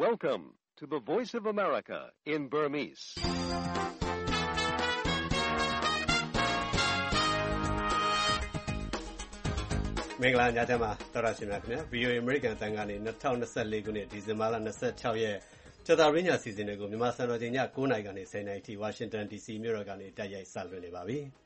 Welcome to the Voice of America in Burmese. ။မင်္ဂလာညချမ်းပါတော်ရရှင်များခင်ဗျာ VOA American အသံကနေ2024ခုနှစ်ဒီဇင်ဘာလ26ရက်ကြာသပတေးညစီစဉ်တွေကိုမြန်မာစံတော်ချိန်ည9:00နာရီကနေ10:00နာရီထိ Washington DC မြို့တော်ကနေတိုက်ရိုက်စလွှင့်နေပါပြီ။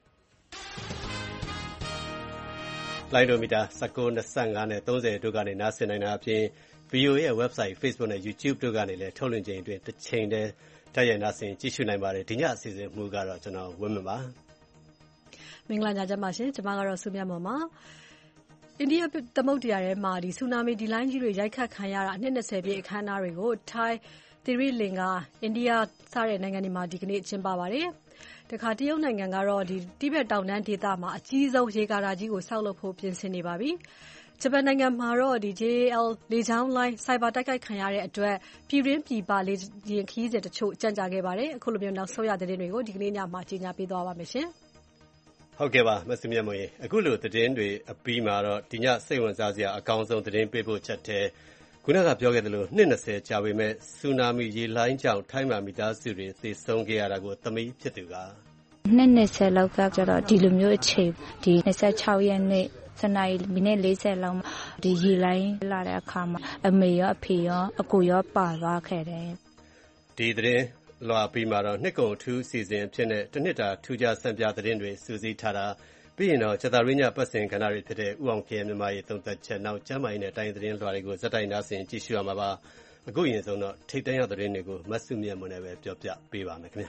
လိုင်းဒိုမီတာ19, 25နဲ့30တို့ကနေနားဆင်နိုင်တာအပြင် VOA ရဲ့ website, Facebook နဲ့ YouTube တို့ကနေလည်းထုတ်လွှင့်ချိန်အတွင်းတစ်ချိန်တည်းတိုက်ရိုက်နားဆင်ကြည့်ရှုနိုင်ပါတယ်။ဒီညအစီအစဉ်မူကတော့ကျွန်တော်ဝင်းမပါ။မင်္ဂလာညချမ်းပါရှင်။ကျွန်မကတော့စုမြတ်မော်ပါ။အိန္ဒိယသမုဒ္ဒရာထဲမှာဆူနာမီဒီလိုင်းကြီးတွေရိုက်ခတ်ခံရတာအနှစ်20ပြည့်အခမ်းအနားတွေကိုထိုင်း၊သီရိလင်္ကာ၊အိန္ဒိယစတဲ့နိုင်ငံတွေမှာဒီကနေ့ကျင်းပပါတယ်။တခါတရုတ်နိုင်ငံကတော့တိဘက်တောင်တန်းဒေသမှာအကြီးဆုံးရေကာတာကြီးကိုဆောက်လုပ်ဖို့ပြင်ဆင်နေပါပြီ။ဂျပန်နိုင်ငံမှာတော့JAL လေကြောင်းလိုင်းစိုက်ဘာတိုက်ခိုက်ခံရတဲ့အတွက်ပြည်တွင်းပြည်ပလေယာဉ်ခရီးစဉ်တချို့ကြန့်ကြာခဲ့ပါတယ်။အခုလိုမျိုးနောက်ဆုံးရသတင်းတွေကိုဒီကနေ့ညမှာကြီးညာပေးသွားပါမယ်ရှင်။ဟုတ်ကဲ့ပါမဆုမြတ်မွန်ရေအခုလိုသတင်းတွေအပြီးမှာတော့ဒီညစိတ်ဝင်စားစရာအကောင်းဆုံးသတင်းပေးဖို့ချက်တဲ့ခုနကပြောခဲ့သလိုနှစ်20ကြာပေမဲ့ဆူနာမီရေလိုင်းကြောင့်ထိုင်းမှာမိသားစုတွေသေဆုံးခဲ့ရတာကိုသမီးဖြစ်သူကနှစ်20လောက်ကကျတော့ဒီလိုမျိုးအခြေဒီ26ရက်နေ့စနေမိနစ်40လောက်ဒီရေလိုင်းလာတဲ့အခါမှာအမေရောအဖေရောအကိုရောပါသွားခဲ့တယ်ဒီသတင်းလွာပြီးမှာတော့နှစ်ကုန်ထူးစီစဉ်ဖြစ်တဲ့တစ်နှစ်တာထူးခြားစံပြသတင်းတွေစူးစီးထားတာပြီးရင်တော့ကျသာရင်းညပတ်စင်ခဏတွေဖြစ်တဲ့ဥအောင်ခဲမြန်မာရေးသုံးသက်ချက်နောက်ကျမ်းမာရေးနဲ့တိုင်းသတင်းလွှာတွေကိုဇက်တိုက်နားဆင်ကြည့်ရှုရမှာပါအခုရင်ဆုံးတော့ထိတ်တန့်ရသတင်းတွေကိုမဆုမြတ်မွန်နဲ့ပဲပြောပြပေးပါမယ်ခင်ဗျာ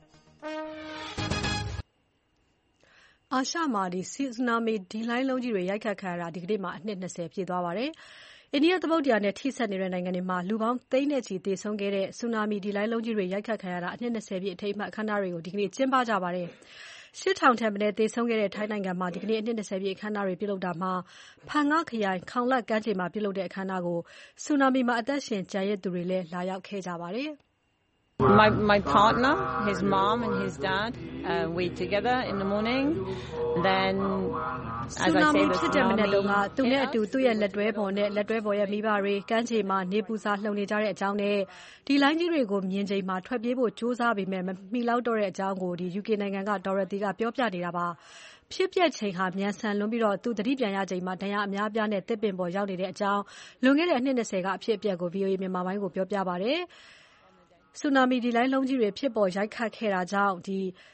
အာရှမှာဆူနာမီဒီလိုင်းလုံးကြီးတွေရိုက်ခတ်ခံရတာဒီကနေ့မှာအနှစ်20ပြည့်သွားပါတယ်အိန္ဒိယသမုဒ္ဒရာနဲ့ထိစပ်နေတဲ့နိုင်ငံတွေမှာလူပေါင်းသိန်းနဲ့ချီသေဆုံးခဲ့တဲ့ဆူနာမီဒီလိုင်းလုံးကြီးတွေရိုက်ခတ်ခံရတာအနှစ်20ပြည့်အထိမ်းအမှတ်အခမ်းအနားတွေကိုဒီကနေ့ကျင်းပကြပါတယ်။8000ထက်မနည်းသေဆုံးခဲ့တဲ့ထိုင်းနိုင်ငံမှာဒီကနေ့အနှစ်20ပြည့်အခမ်းအနားတွေပြုလုပ်တာမှာဖန်ငခရိုင်ခေါင်လတ်ကမ်းခြေမှာပြုလုပ်တဲ့အခမ်းအနားကိုဆူနာမီမှာအသက်ရှင်ကျန်ရစ်သူတွေလည်းလာရောက်ခဲ့ကြပါတယ်။ My partner, his mom and his dad, we together in the morning. Then, as I say, the tsunami. သူနဲ့အတူသူ့ရဲ့လက်တွဲဖော်နဲ့လက်တွဲဖော်ရဲ့မိဘတွေကမ်းခြေမှာနေပူစာလှုံနေကြတဲ့အကြောင်းနဲ့ဒီလိုင်းကြီးတွေကိုမြင်ချိန်မှာထွက်ပြေးဖို့ကြိုးစားပေမဲ့မမီလောက်တော့တဲ့အကြောင်းကိုUK နိုင်ငံက Dorothy ကပြောပြနေတာပါ။ဖြစ်ပျက်ချိန်ဟာမြန်ဆန်လွန်းပြီးသူသတိပြန်ရချိန်မှာဒဏ်ရာအများပြားနဲ့တစ်ပင်ပေါ်ရောက်နေတဲ့အကြောင်းလွန်ခဲ့တဲ့အနှစ်20ကအဖြစ်အပျက်ကို VOA မြန်မာပိုင်းကိုပြောပြပါတယ်။ဆူနာမီဒီလိုင်းလုံးကြီးတွေဖြစ်ပေါ်ရိုက်ခတ်ခဲ့တာကြောင့်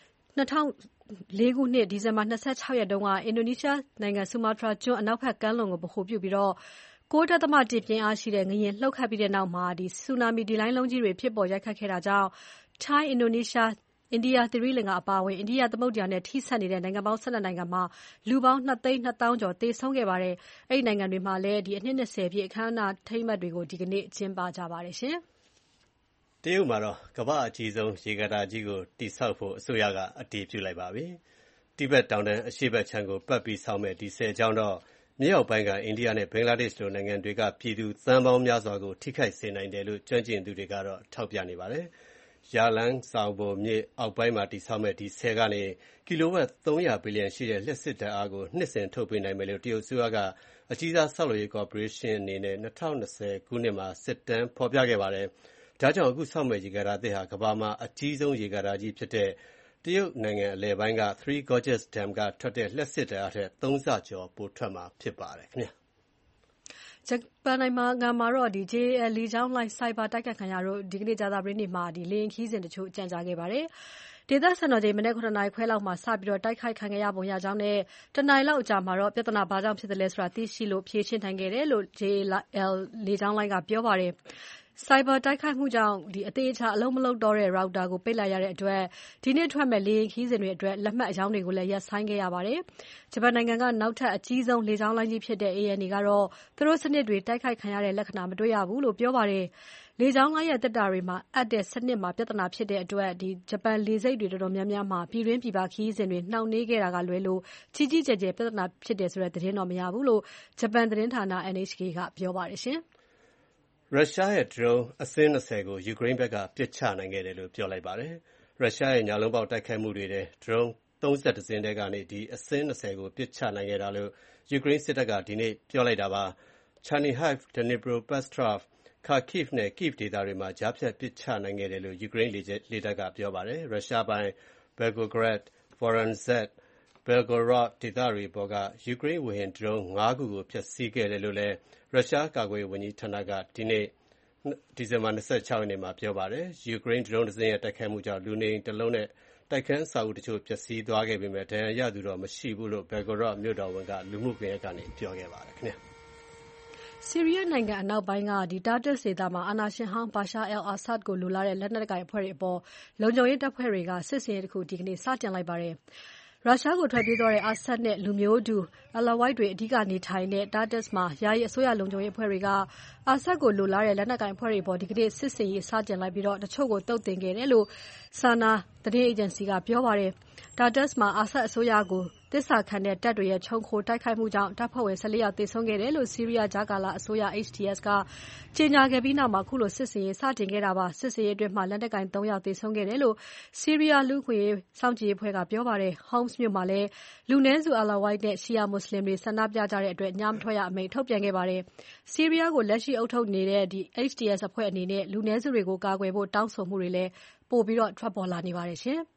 2004ခုနှစ်ဒီဇင်ဘာ26ရက်တုန်းကအင်ဒိုနီးရှားနိုင်ငံဆူမာတြာကျွန်းအနောက်ဘက်ကမ်းလွန်ကိုဗဟိုပြုပြီး9.1 ပြင်းအားရှိတဲ့ငလျင်လှုပ်ခတ်ပြီးတဲ့နောက်မှာဆူနာမီဒီလိုင်းလုံးကြီးတွေဖြစ်ပေါ်ရိုက်ခတ်ခဲ့တာကြောင့်ထိုင်း၊အင်ဒိုနီးရှား၊အိန္ဒိယ၊သီရိလင်္ကာအပါအဝင်အိန္ဒိယသမုဒ္ဒရာနဲ့ထိစပ်နေတဲ့နိုင်ငံပေါင်း12နိုင်ငံမှာလူပေါင်း2,200,000 ကျော်သေဆုံးခဲ့ပါတယ်။အဲဒီနိုင်ငံတွေမှာလည်းအနှစ်20ပြည့်အခမ်းအနားထိမ်းအမှတ်တွေကိုဒီကနေ့ကျင်းပကြပါတယ်ရှင်။တရုတ်မှာတော့ကမ္ဘာ့အကြီးဆုံးရေကာတာကြီးကိုတည်ဆောက်ဖို့အစိုးရကအတည်ပြုလိုက်ပါပြီ။တိဘက်တောင်တန်းအရှေ့ဘက်ခြမ်းကိုပတ်ပြီးဆောက်မဲ့ဒီဆည်ကြောင့်တော့မြောက်ပိုင်းကအိန္ဒိယနဲ့ဘင်္ဂလားဒေ့ရှ်လိုနိုင်ငံတွေကပြည်သူသန်းပေါင်းများစွာကိုထိခိုက်စေနိုင်တယ်လို့ကျွမ်းကျင်သူတွေကတော့ထောက်ပြနေပါတယ်။ယာလန်းဆောင်ပေါ်မြေအောက်ပိုင်းမှာတည်ဆောက်မဲ့ဒီဆည်ကနေကီလိုဝတ်300ဘီလီယံရှိတဲ့လျှပ်စစ်ဓာတ်အားကိုနှစ်စဉ်ထုတ်ပေးနိုင်မယ်လို့တရုတ်အစိုးရကအကြီးစားဆောက်လုပ်ရေးကော်ပိုရေးရှင်းအနေနဲ့2020ခုနှစ်မှာစစ်တမ်းဖော်ပြခဲ့ပါတယ်။ဒါကြောင့်အခုဆောက်မဲ့ရေကာတာသစ်ဟာကမ္ဘာမှာအကြီးဆုံးရေကာတာကြီးဖြစ်တဲ့တရုတ်နိုင်ငံအလယ်ပိုင်းက Three Gorges Dam ကထွက်တဲ့လျှပ်စစ်ဓာတ်အားထက်3ဆကျော်ပိုထွက်မှာဖြစ်ပါတယ်ခင်ဗျာ။ဂျပန်နိုင်ငံမှာတော့JAL လေကြောင်းလိုင်းစိုက်ဘာတိုက်ခိုက်ခံရလို့ဒီကနေ့ကြာသပတေးနေ့မှာလေယာဉ်ခရီးစဉ်တချို့ကြန့်ကြာခဲ့ပါတယ်။ဒေသစံတော်ချိန်မနက်9:00နာရီခွဲလောက်မှာစပြီးတိုက်ခိုက်ခံခဲ့ရပုံရကြောင်းနဲ့တနာရီလောက်အကြာမှာတော့ပြဿနာဘာကြောင့်ဖြစ်တယ်လဲဆိုတာသိရှိလို့ဖြေရှင်းနိုင်ခဲ့တယ်လို့ JAL လေကြောင်းလိုင်းကပြောပါတယ်။စိုက်ဘာတိုက်ခိုက်မှုကြောင့်အသေးအချာအလုပ်မလုပ်တော့တဲ့ router ကိုပိတ်လိုက်ရတဲ့အတွက်ဒီနေ့ထွက်မဲ့လေယာဉ်ခရီးစဉ်တွေအတွက်လက်မှတ်အရောင်းတွေကိုလည်းရပ်ဆိုင်းခဲ့ရပါတယ်။ဂျပန်နိုင်ငံကနောက်ထပ်အကြီးဆုံးလေကြောင်းလိုင်းကြီးဖြစ်တဲ့ ANA ကတော့သူတို့စနစ်တွေတိုက်ခိုက်ခံရတဲ့လက္ခဏာမတွေ့ရဘူးလို့ပြောပါတယ်။လေကြောင်းလိုင်းရဲ့သက်တာတွေမှာအပ်တဲ့စနစ်မှာပြဿနာဖြစ်တဲ့အတွက်ဂျပန်လေဆိပ်တွေတော်တော်များများမှာပြည်တွင်းပြည်ပခရီးစဉ်တွေနှောင့်နှေးခဲ့တာကလွဲလို့ကြီးကြီးကျယ်ကျယ်ပြဿနာဖြစ်တယ်ဆိုတဲ့သတင်းတော့မရဘူးလို့ဂျပန်သတင်းဌာန NHK ကပြောပါတယ်ရှင်။ရုရှားရဲ့ drone အစင်း20ကိုယူကရိန်းဘက်ကပစ်ချနိုင်ခဲ့တယ်လို့ပြောလိုက်ပါတယ်။ရုရှားရဲ့ညလုံးပေါက်တိုက်ခိုက်မှုတွေထဲ drone 31စင်းထဲကနေအစင်း20ကိုပစ်ချနိုင်ခဲ့တာလို့ယူကရိန်းစစ်တပ်ကဒီနေ့ပြောလိုက်တာပါ။ Chernihiv, Dnipropetrovsk, Kharkiv နဲ့ Kyiv ဒေသတွေမှာကြားဖြတ်ပစ်ချနိုင်ခဲ့တယ်လို့ယူကရိန်းလေတပ်ကပြောပါတယ်။ ရုရှားပိုင် Volgograd, Voronezh, Belgorod ဒေသတွေပေါ်ကယူကရိန်းဝေဟင်ဒရုန်း ၅ ခုကိုဖျက်ဆီးခဲ့တယ်လို့လည်းရုရှားကာကွယ်ရေးဝန်ကြီးဌာနကဒီနေ့ဒီဇင်ဘာ 26 ရက်နေ့မှာပြောပါတယ်။ ယူကရိန်းဒရုန်းတစ်စင်းရဲ့တိုက်ခိုက်မှုကြောင့်လူနေအိမ်တစ်လုံးနဲ့တိုက်ခန်းအဆောက်အဦတချို့ပျက်စီးသွားခဲ့ပေမဲ့ဒဏ်ရာရသူတော့မရှိဘူးလို့ Belgorod မြို့တော်ဝန်ကလူမှုကွန်ရက်ကနေပြောခဲ့ပါတယ်ခင်ဗျာ။ဆီးရီးယားနိုင်ငံအနောက်ပိုင်းကTartusဒေသမှာအာဏာရှင်ဟောင်း Bashar al-Assad ကိုလိုလားတဲ့လက်နက်ကိုင်အဖွဲ့တွေအပေါ်လုံခြုံရေးတပ်ဖွဲ့တွေကစစ်ဆင်ရေးတစ်ခုဒီကနေ့စတင်လိုက်ပါတယ်။ရုရှားကိုထွက်ပြေးသွားတဲ့ Assad နဲ့လူမျိုးတူ Alawite တွေအဓိကနေထိုင်တဲ့ Tartus မှာယာယီအစိုးရလုံခြုံရေးအဖွဲ့တွေက Assad ကိုလိုလားတဲ့လက်နက်ကိုင်အဖွဲ့တွေအပေါ်ဒီကနေ့စစ်ဆင်ရေးစတင်လိုက်ပြီးတချို့ကိုသုတ်သင်ခဲ့တယ်လို့ SANA သတင်းအေဂျင်စီကပြောပါတယ်။ Tartus မှာ Assad အစိုးရကိုသစ္စာခံတဲ့တပ်တွေရဲ့ခြုံခိုတိုက်ခိုက်မှုကြောင့်တပ်ဖွဲ့ဝင် 14 ယောက်သေဆုံးခဲ့တယ်လို့ဆီးရီးယားကြားကာလအစိုးရ HTS ကကြေညာခဲ့ပြီးနောက်ခုလိုစစ်ဆင်ရေးစတင်ခဲ့တာပါ။စစ်ဆင်ရေးအတွင်းလက်နက်ကိုင် 3 ယောက်သေဆုံးခဲ့တယ်လို့ဆီးရီးယားလူ့အခွင့်အရေးစောင့်ကြည့်ရေးအဖွဲ့ကပြောပါတယ်။ Homs မြို့မှာလည်းလူနည်းစု Alawite နဲ့ Shia မွတ်ဆလင်တွေဆန္ဒပြကြတဲ့အတွက်ညမထွက်ရအမိန့်ထုတ်ပြန်ခဲ့ပါတယ်။ဆီးရီးယားကိုလက်ရှိအုပ်ချုပ်နေတဲ့ HTS အဖွဲ့အနေနဲ့လူနည်းစုတွေကိုကာကွယ်ဖို့တောင်းဆိုမှုတွေလည်းပိုပြီးထွက်ပေါ်လာနေပါတယ်ရှင်။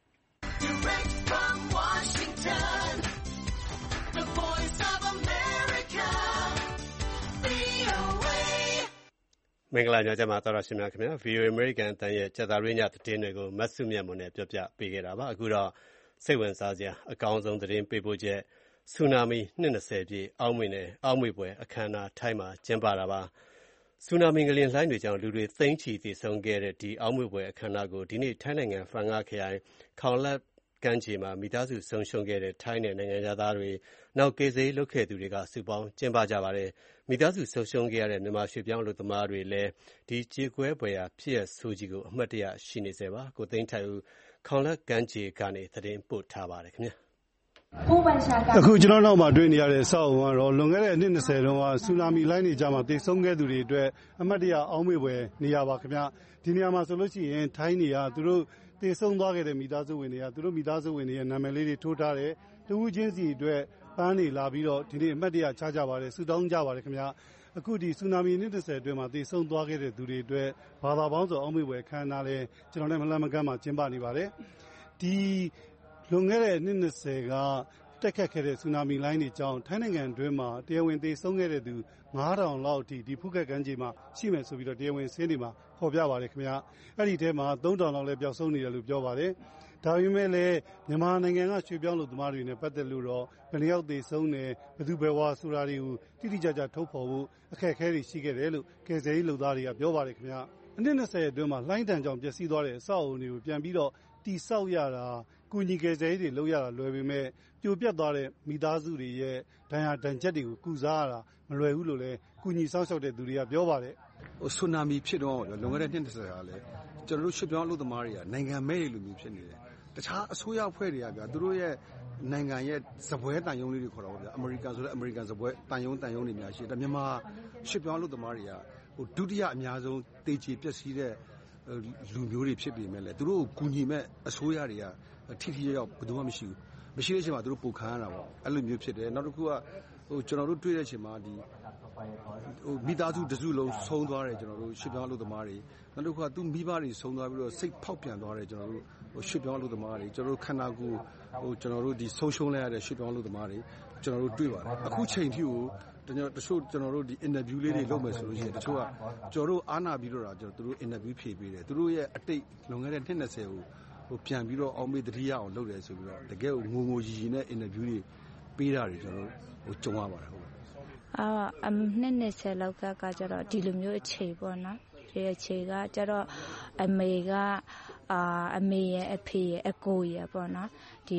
မင်္ဂလာညချမ်းပါသောရရှိများခင်ဗျာ VOA American အသံရဲ့ကြာသပတေးညသတင်းတွေကိုမတ်စုမြတ်မွန်နဲ့ပြောပြပေးခဲ့တာပါအခုတော့စိတ်ဝင်စားစရာအကောင်းဆုံးသတင်းပေးပို့ချက်ဆူနာမီနှစ်20ပြည့်အောက်မေ့ပွဲအခမ်းအနားထိုင်းမှာကျင်းပတာပါဆူနာမီငလျင်လှိုင်းတွေကြောင့်လူတွေသိန်းချီသေဆုံးခဲ့တဲ့ဒီအောက်မေ့ပွဲအခမ်းအနားကိုဒီနေ့ထိုင်းနိုင်ငံဖန်ငခရိုင်ခေါင်လတ်ကမ်းခြေမှာမိသားစုဆုံးရှုံးခဲ့တဲ့ထိုင်းနဲ့နိုင်ငံသားတွေနောက်ကယ်ဆယ်ရေးလုပ်ခဲ့သူတွေကစုပေါင်းကျင်းပကြပါတယ်မိသားစုဆုံးရှုံးခဲ့ရတဲ့မြန်မာရွှေ့ပြောင်းအလုပ်သမားတွေလည်းဒီကြေကွဲပွဲရာဖြစ်ရပ်ဆိုးကြီးကိုအမှတ်တရရှိနေစေပါကိုသိန်းထိုက်ဦးခေါင်လတ်ကမ်းခြေကနေသတင်းပို့ထားပါတယ်ခင်ဗျာအခုကျွန်တော်နောက်မှာတွေ့နေရတဲ့အဆောက်အအုံကတော့လွန်ခဲ့တဲ့နှစ်20တုန်းကဆူနာမီလှိုင်းတွေကြားမှာတိတ်ဆုံးခဲ့သူတွေအတွက်အမှတ်တရအောက်မေ့ပွဲနေရာပါခင်ဗျဒီနေရာမှာဆိုလို့ရှိရင်ထိုင်းတွေကသူတို့တိတ်ဆုံးသွားခဲ့တဲ့မိသားစုဝင်တွေကသူတို့မိသားစုဝင်တွေရဲ့နာမည်လေးတွေထိုးထားတယ်တဦးချင်းစီအတွက်ပန်းတွေလာပြီးတော့ဒီနေ့အမှတ်တရချကြပါတယ်ဆူတောင်းကြပါတယ်ခင်ဗျအခုဒီဆူနာမီနှစ်20အတွင်းမှာတိတ်ဆုံးသွားခဲ့တဲ့သူတွေအတွက်ဘာသာပေါင်းစုံအောက်မေ့ပွဲခမ်းနားလဲကျွန်တော်လည်းမလှမ်းမကမ်းမှာကျင်းပနေပါတယ်ဒီလွန်ခဲ့တဲ့နှစ်20ကတက်ခတ်ခဲ့တဲ့ဆူနာမီလိုင်းတွေကြောင့်ထိုင်းနိုင်ငံအတွင်းမှာတရားဝင်သေဆုံးခဲ့တဲ့သူ9000လောက်အထိဒီဖူးခက်ကမ်းခြေမှာရှိမယ်ဆိုပြီးတော့တရားဝင်စင်းတွေမှာဖော်ပြပါတယ်ခင်ဗျာအဲ့ဒီထဲမှာ3000လောက်လည်းပျောက်ဆုံးနေတယ်လို့ပြောပါတယ်ဒါပေမဲ့လည်းမြန်မာနိုင်ငံကရွှေပြောင်းလူသမားတွေနဲ့ပတ်သက်လို့တော့ဘယ်နှယောက်သေဆုံးတယ်ဘယ်သူဘယ်ဝါဆိုတာတွေကိုတိတိကျကျထုတ်ဖော်ဖို့အခက်အခဲတွေရှိခဲ့တယ်လို့ကယ်ဆယ်ရေးလုပ်သားတွေကပြောပါတယ်ခင်ဗျာအနည်း20အတွင်းမှာလှိုင်းတန်ကြောင်ပျက်စီးသွားတဲ့အဆောက်အအုံတွေကိုပြန်ပြီးတော့တိဆောက်ရတာကုညီကယ်ဆယ်ရေးတွေလုပ်ရတာလွယ်ပေမဲ့ပြိုပြတ်သွားတဲ့မိသားစုတွေရဲ့ဒဏ်ရာဒဏ်ချက်တွေကိုကုစားရတာမလွယ်ဘူးလို့လည်းကုညီစောင့်ရှောက်တဲ့သူတွေကပြောပါတယ်ဆူနာမီဖြစ်တော့လွန်ခဲ့တဲ့နှစ်20ကလည်းကျွန်တော်တို့ရွှေ့ပြောင်းအလုပ်သမားတွေကနိုင်ငံမဲ့တွေလိုမျိုးဖြစ်နေတယ်တခြားအစိုးရအဖွဲ့တွေကဗျာသူတို့ရဲ့နိုင်ငံရဲ့ဇပွဲတန်ယုံလေးတွေခေါ်တော့ဗျာအမေရိကန်ဆိုလည်းအမေရိကန်ဇပွဲတန်ယုံတွေများရှိတယ်မြန်မာရွှေ့ပြောင်းအလုပ်သမားတွေကဒုတိယအများဆုံးတေချီပျက်စီးတဲ့လူမျိုးတွေဖြစ်ပေမဲ့လည်းသူတို့ကိုကူညီမဲ့အစိုးရတွေကထိထိရောက်ဘယ်သူမှမရှိတဲ့အချိန်မှာသူတို့ပိုခံရတာပေါ့အဲ့လိုမျိုးဖြစ်တယ်နောက်တစ်ခုကကျွန်တော်တို့တွေ့တဲ့အချိန်မှာဒီမိသားစုတစုလုံးဆုံးသွားတယ်ကျွန်တော်တို့ရွှေ့ပြောင်းအလုပ်သမားတွေနောက်တစ်ခုကသူမိဘတွေဆုံးသွားပြီးတော့စိတ်ဖောက်ပြန်သွားတယ်ကျွန်တော်တို့ရွှေ့ပြောင်းအလုပ်သမားတွေကျွန်တော်တို့ခန္ဓာကိုယ်ကျွန်တော်တို့ဒီဆုံးရှုံးလိုက်ရတဲ့ရွှေ့ပြောင်းအလုပ်သမားတွေကျွန်တော်တို့တွေ့ပါတယ်အခုချိန်ထိကိုတချို့ကျွန်တော်တို့ဒီ interview လေးတွေလုပ်မယ်ဆိုလို့ရှိရင်တချို့ကကျွန်တော်တို့အားနာပြီးတော့ကျွန်တော်တို့ interview ဖြေပေးတယ်သူတို့ရဲ့အတိတ်လွန်ခဲ့တဲ့နှစ်20ကိုပြန်ပြီးတော့အောင်မေ့တတိယအောင်လုပ်တယ်ဆိုပြီးတော့တကယ်ကိုငိုရီနဲ့ interview တွေပေးတာတွေကျွန်တော်တို့ကြုံရပါတယ်ဟုတ်နှစ်20လောက်ကကျတော့ဒီလိုမျိုးအခြေပေါ့နော်ဒီအခြေကကျတော့အမေရဲ့အဖေရဲ့အကိုရဲ့ပေါ့နော်ဒီ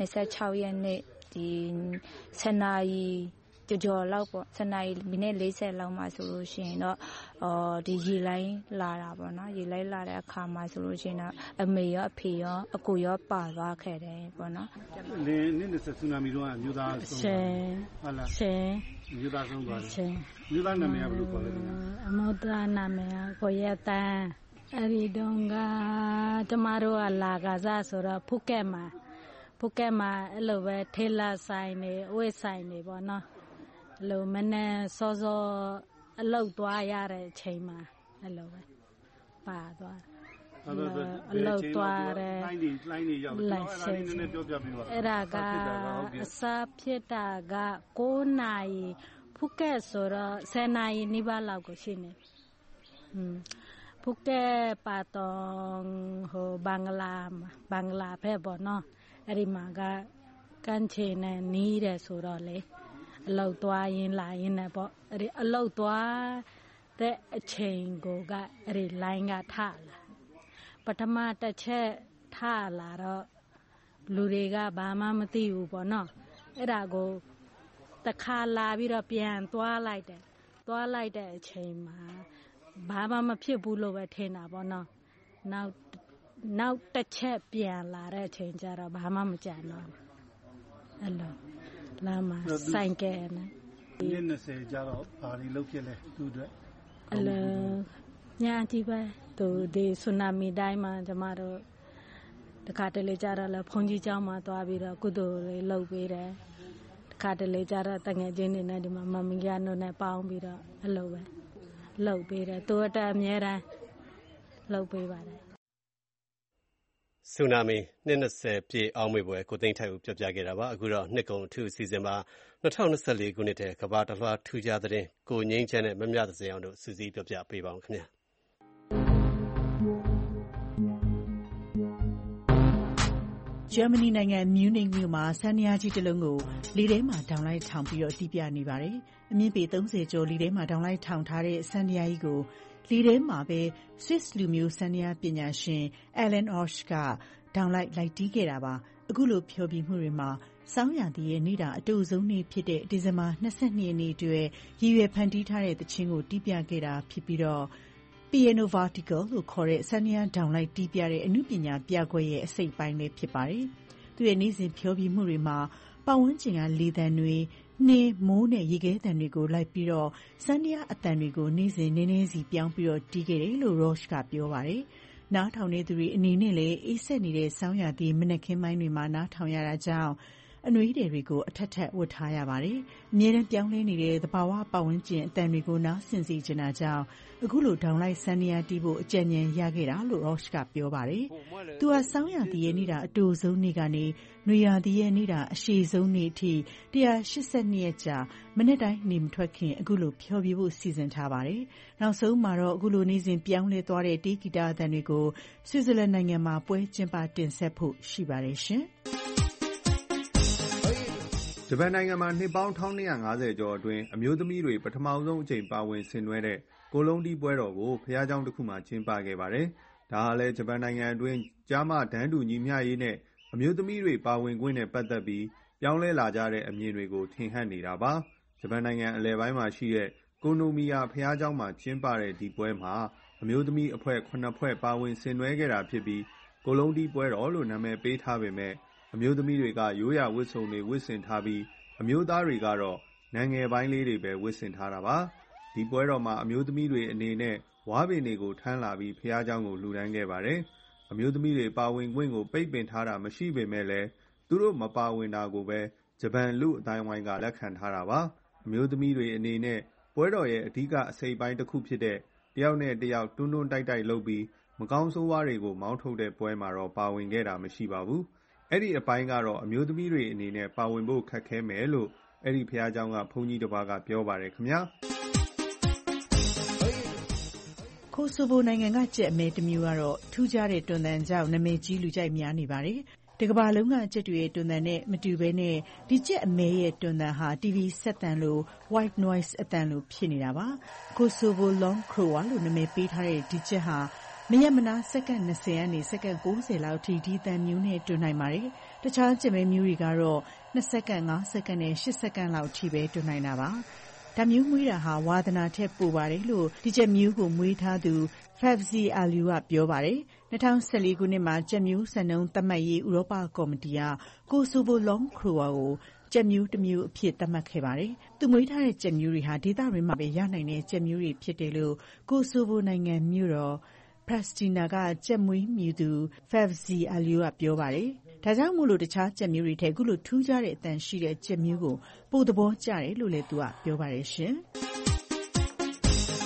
26ရက်နေ့ဒီ7နာရီကြော်လောက်ပေါ့7နာရီမိနစ်40လောက်မှဆိုလို့ရှိရင်တော့ဒီရေလိုင်းလာတာပေါ့နော်ရေလိုင်းလာတဲ့အခါမှာဆိုလို့ရှိရင်တော့အမေရောအဖေရောအကိုရောပါသွားခဲ့တယ်ပေါ့နော်လင်းနှစ်20ဆူနာမီတော့အမျိုးသားဆုံးဟုတ်လားမျိုးသားဆုံးသွားတယ်မျိုးသားနာမည်ကဘယ်လိုခေါ်လဲအမောသားနာမည်ကကိုရတန်းအဲ့ဒီတုန်းကကျမတို့ကလာကစားဆိုတော့ဖူးကဲမှာအဲ့လိုပဲထေလာဆိုင်နေအဝတ်ဆိုင်နေပေါ့နော်အဲ့လိုမနဲ့စောအလုပ်သွားရတဲ့အချိန်မှာအဲ့လိုပဲပါသွားအလောက်သွားတယ်လိုင်းနေရောက်တယ်အဲ့ဒါလေးနည်းနည်းပြောပြပေးပါအဲ့ဒါကအစားဖြစ်တာက9နာရီဖူးကက်ဆိုတော့10နာရီနီးပါးလောက်ကိုရှိနေဖူးကက်ပါတော့ဟိုဘင်္ဂလားဖက်ပေါ့နော်အဲ့ဒီမှာကကန်းချေနဲ့နီးတယ်ဆိုတော့လေအလောက်သွားရင်လာရင်နဲ့ပေါ့အဲ့ဒီအလောက်သွားတဲ့အချိန်ကိုကအဲ့ဒီလိုင်းကထလာပထမတစ်ချက်ထလာတော့လူတွေကဘာမှမသိဘူးပေါ့နော်အဲ့ဒါကိုတခါလာပြီးတော့ပြန်သွားလိုက်တဲ့အချိန်မှာဘာမှမဖြစ်ဘူးလို့ပဲထင်တာပေါ့နော်နောက်တစ်ချက်ပြန်လာတဲ့အချိန်ကျတော့ဘာမှမကြံတော့အဲ့လိုလာမှာဆိုင်ကဲနဲ့20ကျတော့ဘာတွေလုပ်ဖြစ်လဲသူတို့အဲ့လိုညာကြည့်ပဲသူဒီဆူနာမီတိုင်းမှာကျမတို့တခါတလေကြတော့လဲဖုန်ကြီးကျောင်းမှာသွားပြီးတော့ကုသိုလ်တွေလုပ်ပေးတယ်တခါတလေကြတော့တငယ်ချင်းတွေနဲ့ဒီမှာမမီယာနိုနဲ့ပေါင်းပြီးတော့အဲ့လိုပဲလုပ်ပေးတယ်သူအတက်အမြဲတမ်းလုပ်ပေးပါတယ်ဆူနာမီ20ပြည့်အောက်မေ့ပွဲကိုသိန်းထိုက်ကိုပြောပြခဲ့တာပါအခုတော့နှစ်ကုန်အထူးအစီအစဉ်မှာ2024ခုနှစ်ထဲကမ္ဘာတစ်လွှားထူးခြားတဲ့ကိုငိမ့်ချမ်းနဲ့မမြသစင်အောင်တို့စူးစီးပြောပြပေးပါအောင်ခင်ဗျာဂျာမနီနိုင်ငံမြူးနစ်မြို့မှာစန္ဒယားကြီးတစ်လုံးကိုလေထဲမှာဒေါင်လိုက်ထောင်ပြီးတော့တီးပြနေပါတယ်အမြင့်ပေ30ကျော်လေထဲမှာဒေါင်လိုက်ထောင်ထားတဲ့စန္ဒယားကြီးကိုလေထဲမှာပဲ Swiss လူမျိုးစန္ဒယားပညာရှင် Alan Osh ကဒေါင်လိုက်တီးခဲ့တာပါအခုလိုဖျော်ဖြေမှုတွေမှာဆောင်းရာသီရဲ့နေ့တာအတူဆုံးနေ့ဖြစ်တဲ့ဒီဇင်ဘာ22ရက်နေ့အတွက်ရည်ရွယ်ဖန်တီးထားတဲ့သီချင်းကိုတီးပြခဲ့တာဖြစ်ပြီးတော့ Piano Vertical လို့ခေါ်တဲ့စန္ဒယားဒေါင်လိုက်တီးပြတဲ့အမှုပညာပြကွက်ရဲ့အစိတ်ပိုင်းလေးဖြစ်ပါတယ်သူရဲ့နေ့စဉ်ဖျော်ဖြေမှုတွေမှာပတ်ဝန်းကျင်ကလေသံတွေနှင်းမိုးနဲ့ရေခဲသံတွေကိုလိုက်ပြီးတော့စန္ဒယားအသံတွေကိုနေ့စဉ်နည်းနည်းစီပြောင်းပြီးတော့တီးခဲ့တယ်လို့ Roche ကပြောပါတယ်နားထောင်နေသူတွေအနေနဲ့လည်းအေးဆက်နေတဲ့ဆောင်းရာသီမနက်ခင်းပိုင်းတွေမှာနားထောင်ရတာကြောင့်အနွေးတွေကိုအထက်ထက်ဝတ်ထားရပါတယ်။အမြဲတမ်းပြောင်းလဲနေတဲ့သဘာဝပတ်ဝန်းကျင်အသံတွေကိုနားဆင်စေချင်တာကြောင့်အခုလိုဒေါင်လိုက်စန္ဒယားတီးဖို့အကြံဉာဏ်ရခဲ့တာလို့ Roche ကပြောပါတယ်။သူဟာဆောင်းရာသီရဲ့နေ့တာအတူဆုံးနေ့ကနေနွေရာသီရဲ့နေ့တာအရှည်ဆုံးနေ့အထိ182ရက်ကြာမနေ့တိုင်းနေမထွက်ခင်အခုလိုဖျော်ဖြေဖို့စီစဉ်ထားပါတယ်။နောက်ဆုံးမှာတော့အခုလိုနေ့စဉ်ပြောင်းလဲသွားတဲ့တေးဂီတအသံတွေကိုဆွစ်ဇာလန်နိုင်ငံမှာပွဲကျင်းပတင်ဆက်ဖို့ရှိပါတယ်ရှင်။ဂျပန်နိုင်ငံမှာနှစ်ပေါင်း1250ကျော်အတွင်းအမျိုးသမီးတွေပထမဆုံးအကြိမ်ပါဝင်ဆင်နွှဲတဲ့ကိုလုံးတီးပွဲတော်ကိုဘုရားကျောင်းတစ်ခုမှာကျင်းပခဲ့ပါတယ်။ဒါဟာလည်းဂျပန်နိုင်ငံအတွင်းကျားမတန်းတူညီမျှရေးနဲ့အမျိုးသမီးတွေပါဝင်ခွင့်နဲ့ပတ်သက်ပြီးပြောင်းလဲလာကြတဲ့အမြင်တွေကိုထင်ဟပ်နေတာပါ။ဂျပန်နိုင်ငံအလယ်ပိုင်းမှာရှိတဲ့ကိုနိုမီယာဘုရားကျောင်းမှာကျင်းပတဲ့ဒီပွဲမှာအမျိုးသမီးအဖွဲ့9ဖွဲ့ပါဝင်ဆင်နွှဲခဲ့တာဖြစ်ပြီးကိုလုံးတီးပွဲတော်လို့နာမည်ပေးထားပေမဲ့အမျိုးသမီးတွေကရိုးရာဝတ်စုံတွေဝတ်ဆင်ထားပြီးအမျိုးသားတွေကတော့နံငယ်ပိုင်းလေးတွေပဲဝတ်ဆင်ထားတာပါဒီပွဲတော်မှာအမျိုးသမီးတွေအနေနဲ့ဝါးပင်တွေကိုထမ်းလာပြီးဖျားเจ้าကိုလှူဒန်းခဲ့ပါတယ်အမျိုးသမီးတွေပါဝင်ခွင့်ကိုပိတ်ပင်ထားတာမရှိပေမဲ့လည်းသူတို့မပါဝင်တာကိုပဲဂျပန်လူအတိုင်းဝိုင်းကလက်ခံထားတာပါအမျိုးသမီးတွေအနေနဲ့ပွဲတော်ရဲ့အဓိကအစိပ်ပိုင်းတစ်ခုဖြစ်တဲ့တယောက်နဲ့တယောက်တွန်းတွန်းတိုက်တိုက်လုပ်ပြီးမကောင်းဆိုးဝါးတွေကိုမောင်းထုတ်တဲ့ပွဲမှာတော့ပါဝင်ခဲ့တာမရှိပါဘူးအဲ့ဒီအပိုင်းကတော့အမျိုးသမီးတွေအနေနဲ့ပါဝင်ဖို့ခက်ခဲမယ်လို့အဲ့ဒီဖျားเจ้าကဘုန်းကြီးတစ်ပါးကပြောပါတယ်ခင်ဗျာကိုဆိုဗိုနိုင်ငံကကြက်အမဲတစ်မျိုးကတော့ထူးခြားတဲ့တွန်သံကြောင့်နာမည်ကြီးလူကြိုက်များနေပါတယ်တကမ္ဘာလုံးကကြက်တွေရဲ့တွန်သံနဲ့မတူဘဲနဲ့ဒီကြက်အမဲရဲ့တွန်သံဟာ TV ဆက်သံလို white noise အသံလိုဖြစ်နေတာပါကိုဆိုဗို long crow လို့နာမည်ပေးထားတဲ့ဒီကြက်ဟာမရမနာစက္ကန့်20ကနေစက္ကန့်90လောက်ထိဒီတန်မျိုးနဲ့တွန်းနိုင်ပါတယ်။တခြားကြက်မဲမျိုးတွေကတော့2စက္ကန့်5စက္ကန့်နဲ့8စက္ကန့်လောက်ထိပဲတွန်းနိုင်တာပါ။ဒါမျိုးမွေးတာဟာဝါသနာထက်ပိုပါတယ်လို့ဒီကြက်မျိုးကိုမွေးထားသူ Favzi Aliu ကပြောပါတယ်။2014ခုနှစ်မှာကြက်မျိုးစံနှုန်းသတ်မှတ်ရေးဥရောပကော်မတီကကိုဆိုဗို long crow ကိုကြက်မျိုးတစ်မျိုးအဖြစ်သတ်မှတ်ခဲ့ပါတယ်။သူမွေးထားတဲ့ကြက်မျိုးတွေဟာဒေသတွင်းမှာပဲရနိုင်တဲ့ကြက်မျိုးတွေဖြစ်တယ်လို့ကိုဆိုဗိုနိုင်ငံမြို့တော်Pristina ကကြက်မွေးမြူသူ Favzi Aliu ကပြောပါတယ်။ဒါကြောင့်မို့လို့တခြားကြက်မျိုးတွေထက်အခုလိုထူးခြားတဲ့အသံရှိတဲ့ကြက်မျိုးကိုပိုသဘောကျတယ်လို့လည်းသူကပြောပါတယ်ရှင်။အ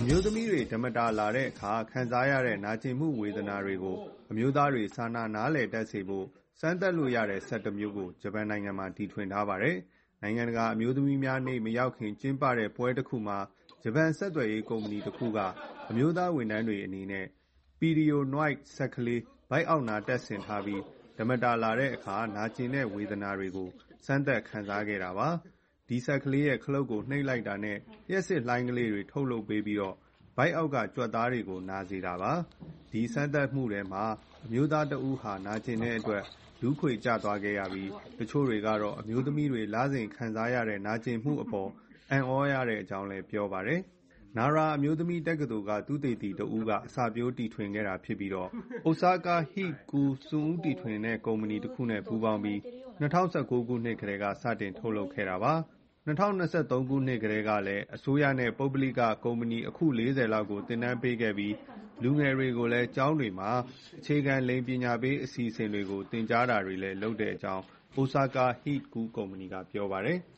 မျိုးသမီးတွေဓမ္မတာလာတဲ့အခါခံစားရတဲ့နာကျင်မှုဝေဒနာတွေကိုအမျိုးသားတွေစာနာနားလည်တတ်စေဖို့စမ်းသပ်လို့ရတဲ့စက်တစ်မျိုးကိုဂျပန်နိုင်ငံမှာတီထွင်ထားပါတယ်။နိုင်ငံတကာအမျိုးသမီးများနေ့မရောက်ခင်ကျင်းပတဲ့ပွဲတစ်ခုမှာဂျပန်ဆက်သွယ်ရေးကုမ္ပဏီတစ်ခုကအမျိုးသားဝန်ထမ်းတွေအနေနဲ့ Pidionoid စက်ကလေးဗိုက်အောက်နာတက်ဆင်ထားပြီးဓမ္မတာလာတဲ့အခါနာကျင်တဲ့ဝေဒနာတွေကိုစမ်းသပ်ခံစားခဲ့တာပါ။ဒီဆက်ကလေးရဲ့ခလုတ်ကိုနှိပ်လိုက်တာနဲ့လျှက်စစ်လှိုင်းကလေးတွေထုတ်လုပ်ပေးပြီးတော့ဗိုက်အောက်ကကြွက်သားတွေကိုနာစေတာပါ။ဒီစမ်းသပ်မှုထဲမှာအမျိုးသားတဦးဟာနာကျင်တဲ့အတွက်လူခွေကျသွားခဲ့ရပြီးတချို့တွေကတော့အမျိုးသမီးတွေလစဉ်ခံစားရတဲ့နာကျင်မှုအပေါ်အံ့ဩရတဲ့အကြောင်းလည်းပြောပါတယ်။နာရာအမျိုးသမီးတက္ကသိုလ်ကသုတေသီတဦးကအစပျိုးတီထွင်ခဲ့တာဖြစ်ပြီးတော့အိုဆာကာဟိကူစွန်ဦးတီထွင်တဲ့ကုမ္ပဏီတစ်ခုနဲ့ပူးပေါင်းပြီး2019ခုနှစ်ကတည်းကစတင်ထုတ်လုပ်ခဲ့တာပါ။2023ခုနှစ်ကတည်းကလည်းအစိုးရနဲ့ပုဂ္ဂလိကကုမ္ပဏီအခု40လောက်ကိုသင်တန်းပေးခဲ့ပြီးလူငယ်တွေကိုလည်းကျောင်းတွေမှာအခြေခံလိင်ပညာပေးအစီအစဉ်တွေကိုသင်ကြားတာတွေလည်းလုပ်တဲ့အကြောင်းအိုဆာကာဟိကူကုမ္ပဏီကပြောပါတယ်။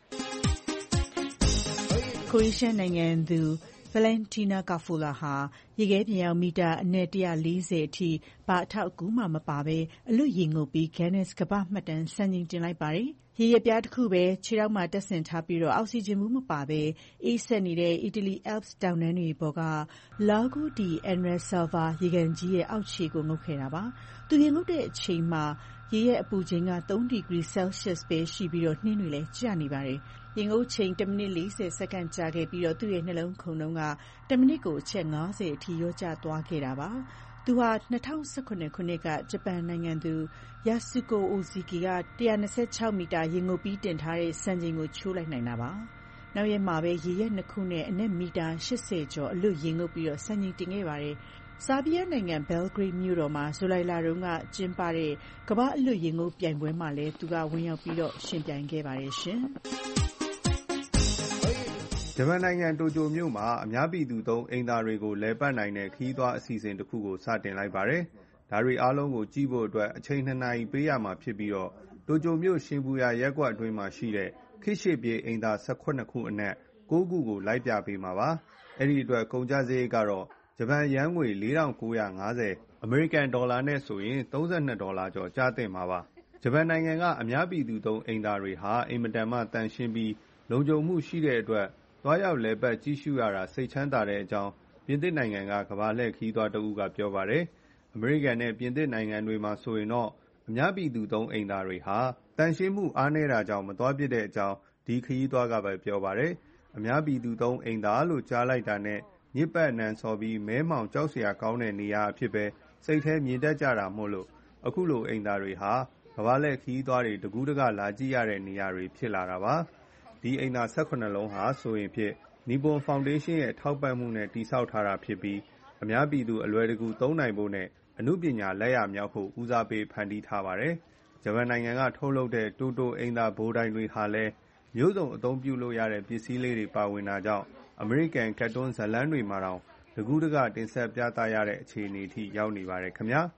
ကိုရီးရှားနိုင်ငံသူ Valentina Kafula ဟာရေခဲပြင်ရောက်မီတာအနက်140အထိဘာအထောက်အကူမှမပါဘဲအလွတ်ရေငုပ်ပြီး Guinness ကမ္ဘာ့မှတ်တမ်းစံချိန်တင်လိုက်ပါတယ်။ရေရပြားတစ်ခုပဲခြေထောက်မှာတက်ဆင်ထားပြီးအောက်ဆီဂျင်ဘူးမပါဘဲအေးဆက်နေတဲ့အီတလီ Alps တောင်တန်းတွေပေါ်က Lago di Anrasalva ရေကန်ကြီးရဲ့အောက်ခြေကိုငုပ်ခဲ့တာပါ။သူရေငုပ်တဲ့အချိန်မှာရေရဲ့အပူချိန်က3 ဒီဂရီ Celsius ပဲရှိပြီးနှင်းတွေလည်းကျနေပါတယ်။ရေငုပ်ချိန်1မိနစ်40စက္ကန့်ကြာခဲ့ပြီးသူ့ရဲ့နှလုံးခုန်နှုန်းက1မိနစ်ကိုအချက်50အထိလျော့ကျသွားခဲ့တာပါ။သူဟာ2018ခုနှစ်ကဂျပန်နိုင်ငံသူ Yasuko Ozaki က126မီတာရေငုပ်ပြီးတင်ထားတဲ့စံချိန်ကိုချိုးလိုက်နိုင်တာပါ။နောက်ရက်မှာပဲရေရက်2ခုနဲ့အနက်မီတာ80ကျော်အလွတ်ရေငုပ်ပြီးစံချိန်တင်ခဲ့ပါတယ်။ဆာဘီးယားနိုင်ငံ Belgrade မြို့တော်မှာဇူလိုင်လတုန်းကကျင်းပတဲ့ကမ္ဘာ့အလွတ်ရေငုပ်ပြိုင်ပွဲမှာလည်းသူကဝင်ရောက်ပြီးရှင်ပြိုင်ခဲ့ပါတယ်ရှင်။ဂျပန်နိုင်ငံတိုကျိုမြို့မှာအများပြည်သူသုံးအိမ်သာတွေကိုလည်ပတ်နိုင်တဲ့ခရီးသွားအစီအစဉ်တစ်ခုကိုစတင်လိုက်ပါတယ်။ဒါတွေအားလုံးကိုကြည့်ဖို့အတွက်အချိန်2နာရီပေးရမှာဖြစ်ပြီးတိုကျိုမြို့ရှင်ဘူယာရပ်ကွက်အတွင်းမှာရှိတဲ့ခေတ်ရှေ့ပြေးအိမ်သာ18ခုအနက်9ခုကိုလိုက်ပြပေးမှာပါ။အဲ့ဒီအတွက်ကုန်ကျစရိတ်ကတော့ဂျပန်ယန်းငွေ4950အမေရိကန်ဒေါ်လာနဲ့ဆိုရင်$32ကျော်ကျသင့်မှာပါ။ဂျပန်နိုင်ငံကအများပြည်သူသုံးအိမ်သာတွေဟာအင်မတန်မှတန်ရှင်းပြီးလုံခြုံမှုရှိတဲ့အတွက်သွားရောက်လည်ပတ်ကြည့်ရှုရတာစိတ်ချမ်းသာတဲ့အကြောင်းပြင်သစ်နိုင်ငံကကမ္ဘာလှည့်ခရီးသွားတဦးကပြောပါတယ်။အမေရိကန်နဲ့ပြင်သစ်နိုင်ငံတွေမှာဆိုရင်တော့အများပြည်သူသုံးအိမ်သာတွေဟာတန်ရှင်းမှုအားနည်းတာကြောင့်မသွားဖြစ်တဲ့အကြောင်းဒီခရီးသွားကပဲပြောပါတယ်။အများပြည်သူသုံးအိမ်သာလို့ကြားလိုက်တာနဲ့ညစ်ပတ်နံစော်ပြီးမဲမှောင်ကြောက်စရာကောင်းတဲ့နေရာအဖြစ်ပဲစိတ်ထဲမြင်တတ်ကြတာမို့လို့အခုလိုအိမ်သာတွေဟာကမ္ဘာလှည့်ခရီးသွားတွေတကူးတကလာကြည့်ရတဲ့နေရာတွေဖြစ်လာတာပါ။ဒီအိမ်သာ18လုံးဟာဆိုရင်ဖြစ်နီပွန်ဖောင်ဒေးရှင်းရဲ့ထောက်ပံ့မှုနဲ့တည်ဆောက်ထားတာဖြစ်ပြီးအများပြည်သူအလွယ်တကူသုံးနိုင်ဖို့နဲ့အမှုပညာလက်ရမြောက်ဖို့ဦးစားပေးဖန်တီးထားပါတယ်။ဂျပန်နိုင်ငံကထုတ်လုပ်တဲ့တိုတိုအိမ်သာဘိုးတိုင်းတွေဟာလည်းမျိုးစုံအသုံးပြုလို့ရတဲ့ပစ္စည်းလေးတွေပါဝင်တာကြောင့်အမေရိကန်ကတ်တွန်းဇာတ်လမ်းတွေမှာတောင်တကူးတကတင်ဆက်ပြသရတဲ့အခြေအနေအထိရောက်နေပါတယ်ခင်ဗျာ။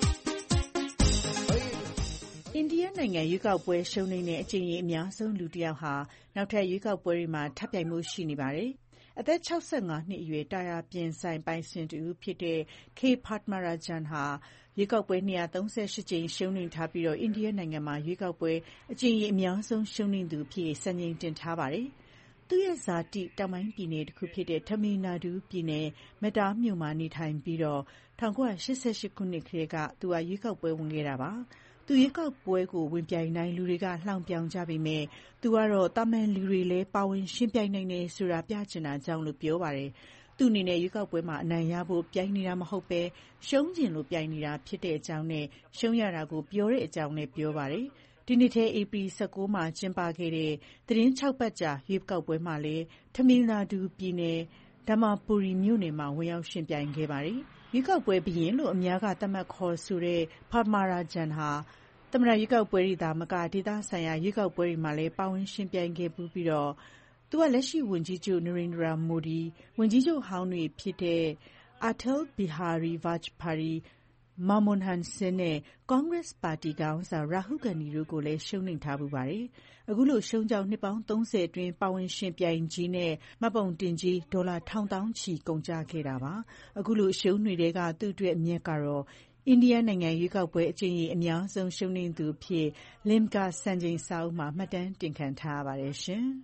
အိန္ဒိယနိုင်ငံရွေးကောက်ပွဲရှုံးနိမ့်တဲ့အကြိမ်ရေအများဆုံးလူတစ်ယောက်ဟာနောက်ထပ်ရွေးကောက်ပွဲတွေမှာထပ်ပြိုင်မှုရှိနေပါတယ်။အသက်65နှစ်အရွယ်တာယာပြင်ဆိုင်ပိုင်ရှင်တူဖြစ်တဲ့ K Padmarajan ဟာရွေးကောက်ပွဲ238ကြိမ်ရှုံးနိမ့်ထားပြီးအိန္ဒိယနိုင်ငံမှာရွေးကောက်ပွဲအကြိမ်ရေအများဆုံးရှုံးနိမ့်သူဖြစ်စံချိန်တင်ထားပါတယ်။သူ့ရဲ့ဇာတိတောင်ပိုင်းပြည်နယ်တစ်ခုဖြစ်တဲ့ Tamil Nadu ပြည်နယ်မက်တာမြို့မှာနေထိုင်ပြီး1988ခုနှစ်ကတည်းကသူကရွေးကောက်ပွဲဝင်ခဲ့တာပါ။သူရွေးကောက်ပွဲကိုဝင်ပြိုင်တိုင်းလူတွေကလှောင်ပြောင်ကြပေမဲ့သူကတော့တာမန်လူတွေလည်းပါဝင်ရှင်းပြိုင်နိုင်တယ်ဆိုတာပြချင်တာကြောင့်လို့ပြောပါတယ်။သူ့အနေနဲ့ရွေးကောက်ပွဲမှာအနိုင်ရဖို့ပြိုင်နေတာမဟုတ်ပဲရှုံးကျင်လို့ပြိုင်နေတာဖြစ်တဲ့အကြောင်းနဲ့ရှုံးရတာကိုပြောတဲ့အကြောင်းနဲ့ပြောပါတယ်။ဒီနှစ်ထဲဧပြီ19မှာကျင်းပခဲ့တဲ့သတင်း6ပတ်ကြာရွေးကောက်ပွဲမှာလည်းတမီလ်နာဒူပြည်နယ်ဓမ္မပူရီမြို့နယ်မှာဝင်ရောက်ရှင်ပြိုင်ခဲ့ပါတယ်။ရွေးကောက်ပွဲဘုရင်လို့အများကသတ်မှတ်ခေါ်ဆိုတဲ့ Padmarajan ဟာသမ္မတရွေးကောက်ပွဲတွေသာမကဒေသဆိုင်ရာရွေးကောက်ပွဲတွေမှာလည်းပါဝင်ရှင်ပြိုင်ခဲ့ပြီးသူကလက်ရှိဝန်ကြီးချုပ် Narendra Modi ဝန်ကြီးချုပ်ဟောင်းတွေဖြစ်တဲ့ Atal Bihari Vajpayee Manmohan Singh နဲ့ Congress ပါတီခေါင်းဆောင် Rahul Gandhi တို့ကိုလည်းရှုံးနိမ့်ထားဖူးပါတယ်။အခုလိုရှုံးကြောင်းနှစ်ပေါင်း 30 အတွင်းပါဝင်ရှင်ပြိုင်ကြီးနဲ့မှတ်ပုံတင်ကြီးဒေါ်လာထောင်သောင်းချီကုန်ကျခဲ့တာပါ။အခုလိုရှုံးတွေထဲကသူ့အတွက်အမြတ်ကတော့အိန္ဒိယနိုင်ငံရွေးကောက်ပွဲအကြိမ်ရေအများဆုံးရှုံးနိမ့်သူအဖြစ် Limca စံချိန်စာအုပ်မှာမှတ်တမ်းတင်ခံထားရပါတယ်ရှင်။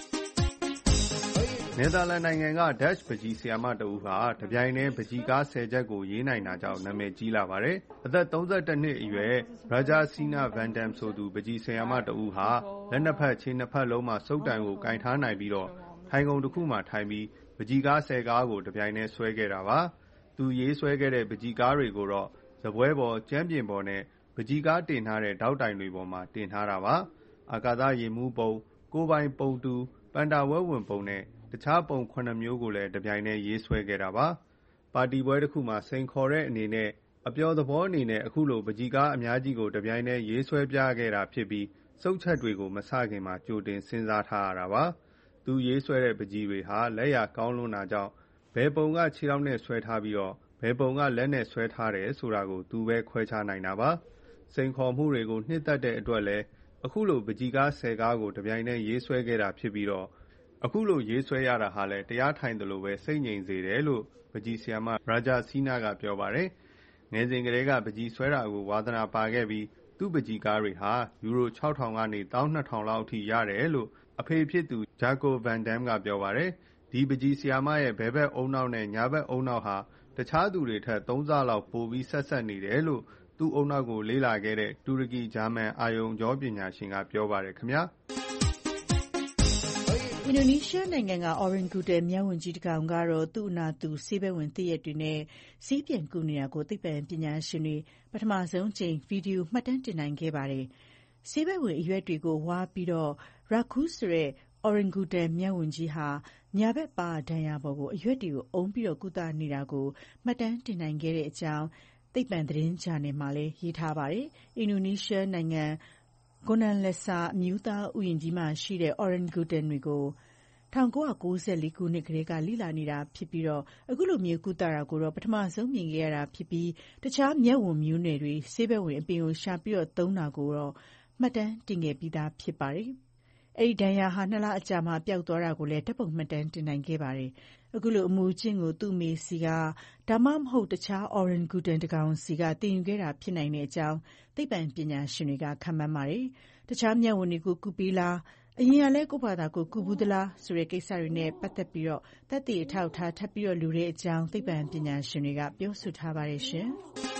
နယ်သာလန်နိုင်ငံက Dutch ပန်းချီဆရာမတဦးဟာတပြိုင်တည်းပန်းချီကား10ချက်ကိုရေးနိုင်တာကြောင့်နာမည်ကြီးလာပါတယ်။အသက်31နှစ်အရွယ် Rajasina Van Dam ဆိုသူပန်းချီဆရာမတဦးဟာလက်နှစ်ဖက်ခြေနှစ်ဖက်လုံးမှာစုပ်တိုင်ကိုကင်ထားနိုင်ပြီးတော့ထိုင်ကုန်တစ်ခုမှာထိုင်ပြီးပန်းချီကား10ကားကိုတပြိုင်တည်းဆွဲခဲ့တာပါ။သူရေးဆွဲခဲ့တဲ့ပန်းချီကားတွေကိုတော့စားပွဲပေါ်၊ကြမ်းပြင်ပေါ်နဲ့ပန်းချီကားတင်ထားတဲ့ဒေါက်တိုင်တွေပေါ်မှာတင်ထားတာပါ။အာကာသယာဉ်မှူးပုံ၊ကိုယ်ပိုင်ပုံတူ၊ပန်တာဝဲဝင်ပုံနဲ့တခြားပုံ7မျိုးကိုလည်းတပြိုင်တည်းရေးဆွဲခဲ့တာပါ။ပါတီပွဲတစ်ခုမှာစိန်ခေါ်တဲ့အနေနဲ့အပျော်သဘောအနေနဲ့အခုလိုပန်းချီကားအများကြီးကိုတပြိုင်တည်းရေးဆွဲပြခဲ့တာဖြစ်ပြီးစုပ်ချက်တွေကိုမစခင်မှာကြိုတင်စဉ်းစားထားရတာပါ။သူရေးဆွဲတဲ့ပန်းချီတွေဟာလက်ရာကောင်းလွန်းတာကြောင့်ဘယ်ပုံကခြေထောက်နဲ့ဆွဲထားပြီးတော့ဘယ်ပုံကလက်နဲ့ဆွဲထားတယ်ဆိုတာကိုသူပဲခွဲခြားနိုင်တာပါ။စိန်ခေါ်မှုတွေကိုနှစ်သက်တဲ့အတွက်လည်းအခုလိုပန်းချီကား10ကားကိုတပြိုင်တည်းရေးဆွဲခဲ့တာဖြစ်ပြီးတော့အခုလိုရေးဆွဲရတာဟာလည်းတရားထိုင်သလိုပဲစိတ်ငြိမ်စေတယ်လို့ပန်းချီဆရာမ Rajasina ကပြောပါတယ်။ငယ်စဉ်ကတည်းကပန်းချီဆွဲတာကိုဝါသနာပါခဲ့ပြီးသူ့ပန်းချီကားတွေဟာယူရို 6000 ကနေ 12000 လောက်အထိရတယ်လို့အဖေဖြစ်သူ Jaco Van Dam ကပြောပါတယ်။ဒီပန်းချီဆရာမရဲ့ဘဲဘက်အုံနောက်နဲ့ညာဘက်အုံနောက်ဟာတခြားသူတွေထက်3ဆလောက်ပိုပြီးဆက်နေတယ်လို့သူ့အုံနောက်ကိုလေ့လာခဲ့တဲ့တူရကီဂျာမန်အာရုံကြောပညာရှင်ကပြောပါတယ်ခင်ဗျာ။အင်ဒိုနီးရှားနိုင်ငံက Orangutan မျက်ဝန်းကြီးတစ်ကောင်ကတော့သူ့အနာသူဆေးဘက်ဝင်သစ်ရက်တွေနဲ့ဆေးပြန်ကုနေတာကိုသိပ္ပံပညာရှင်တွေပထမဆုံးချိန်ဗီဒီယိုမှတ်တမ်းတင်နိုင်ခဲ့ပါတယ်။ဆေးဘက်ဝင်အရွက်တွေကိုဝါပြီးတော့ Raku ဆိုတဲ့ Orangutan မျက်ဝန်းကြီးဟာညာဘက်ပါဒဏ်ရာပေါ်ကိုအရွက်တွေကိုအုံပြီးတော့ကုသနေတာကိုမှတ်တမ်းတင်နိုင်ခဲ့တဲ့အကြောင်းသိပ္ပံသတင်းဂျာနယ်မှာလည်းရေးထားပါတယ်။အင်ဒိုနီးရှားနိုင်ငံGunung Lesa အမျိုးသားဥယျာဉ်ကြီးမှာရှိတဲ့ Orangutan တွေကို1994ခုနှစ်ကတည်းကလေ့လာနေတာဖြစ်ပြီးတော့အခုလိုမျိုးကုသတာကိုတော့ပထမဆုံးမြင်ခဲ့ရတာဖြစ်ပြီးတခြားမျက်ဝန်းမျိုးနွယ်တွေဆေးဘက်ဝင်အပင်ကိုရှာပြီးတော့သုံးတာကိုတော့မှတ်တမ်းတင်ခဲ့ပြီးသားဖြစ်ပါတယ်။အဲဒီဒဏ်ရာဟာ2လအကြာမှပျောက်သွားတာကိုလည်းဓာတ်ပုံမှတ်တမ်းတင်နိုင်ခဲ့ပါတယ်။အခုလိုအမူအကျင့်ကိုသူ့မေစီကဒါမှမဟုတ်တခြား Orangutan တစ်ကောင်စီကတင်ယူခဲ့တာဖြစ်နိုင်တဲ့အကြောင်းသိပ္ပံပညာရှင်တွေကခန့်မှန်းပါတယ်။တခြားမျက်ဝန်းတွေကိုကုပေးလားအရင်ကလည်းကိုယ့်ဘာသာကိုကုဘူးသလားဆိုတဲ့ကိစ္စတွေနဲ့ပတ်သက်ပြီးတော့သက်သေအထောက်အထားထပ်ပြီးတော့လူတဲ့အကြောင်းသိပ္ပံပညာရှင်တွေကပြောဆိုထားပါတယ်ရှင်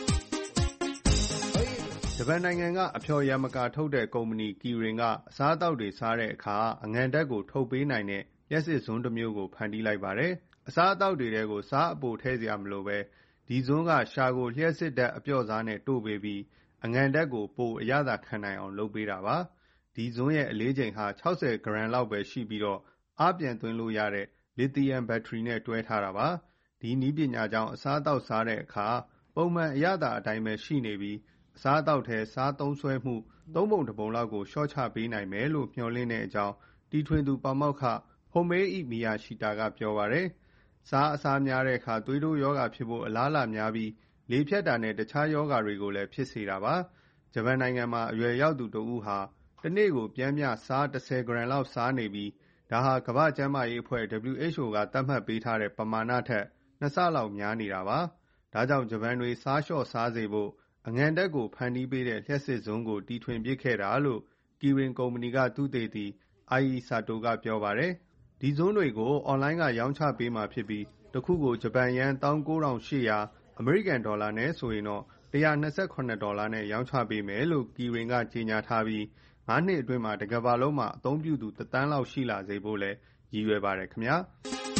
။ဂျပန်နိုင်ငံကအဖျော်ယမကာထုတ်တဲ့ကုမ္ပဏီကီရင်ကအစားအသောက်တွေစားတဲ့အခါအငန်ဓာတ်ကိုထုတ်ပေးနိုင်တဲ့လျှပ်စစ်ဇွန်းတစ်မျိုးကိုဖန်တီးလိုက်ပါတယ်။အစားအသောက်တွေထဲကိုစားအပိုထည့်စရာမလိုပဲဒီဇွန်းကရှာကိုလျှပ်စစ်ဓာတ်အပျော့စားနဲ့တို့ပေးပြီးအငန်ဓာတ်ကိုပိုအရသာခံနိုင်အောင်လုပ်ပေးတာပါ။ဒီဇွန်းရဲ့အလေးချိန်ဟာ60 ဂရမ်လောက်ပဲရှိပြီးတော့အားပြန်သွင်းလို့ရတဲ့လစ်သီယမ်ဘက်ထရီနဲ့တွဲထားတာပါ။ဒီနည်းပညာကြောင့်အစားအသောက်စားတဲ့အခါပုံမှန်အရသာအတိုင်းပဲရှိနေပြီးအစားအသောက်ထဲစားသုံးစွဲမှု3ပုံ1ပုံလောက်ကိုလျှော့ချပေးနိုင်မယ်လို့မျှော်လင့်တဲ့အကြောင်းတီထွင်သူပါမောက္ခဟိုမေးအိမီယာရှိတာကပြောပါတယ်။စားအစာများတဲ့အခါသွေးတိုးရောဂါဖြစ်ဖို့အလားအလာများပြီးလေဖြတ်တာနဲ့တခြားရောဂါတွေကိုလည်းဖြစ်စေတာပါ။ဂျပန်နိုင်ငံမှာအရွယ်ရောက်သူတဦးဟာတနေ့ကိုပျမ်းမျှစား10 ဂရမ်လောက်စားနေပြီးဒါဟာကမ္ဘာ့ကျန်းမာရေးအဖွဲ့ WHO ကသတ်မှတ်ပေးထားတဲ့ပမာဏထက်2ဆလောက်များနေတာပါ။ဒါကြောင့်ဂျပန်တွေစားလျှော့စားစေဖို့အငန်ဓာတ်ကိုဖန်တီးပေးတဲ့လျှပ်စစ်ဇွန်းကိုတီထွင်ပစ်ခဲ့တာလို့ကီရင်ကုမ္ပဏီကသုတေသီအိုင်ဆာတိုကပြောပါတယ်။ဒီဇွန်းတွေကိုအွန်လိုင်းကရောင်းချပေးမှာဖြစ်ပြီးတစ်ခုကိုဂျပန်ယန်း19800အမေရိကန်ဒေါ်လာနဲ့ဆိုရင်တော့$128နဲ့ရောင်းချပေးမယ်လို့ကီရင်ကကြေညာထားပြီး5နှစ်အတွင်းမှာတကမ္ဘာလုံးမှာအသုံးပြုသူ1 သန်းလောက်ရှိလာစေဖို့လည်းရည်ရွယ်ပါတယ်ခင်ဗျာ။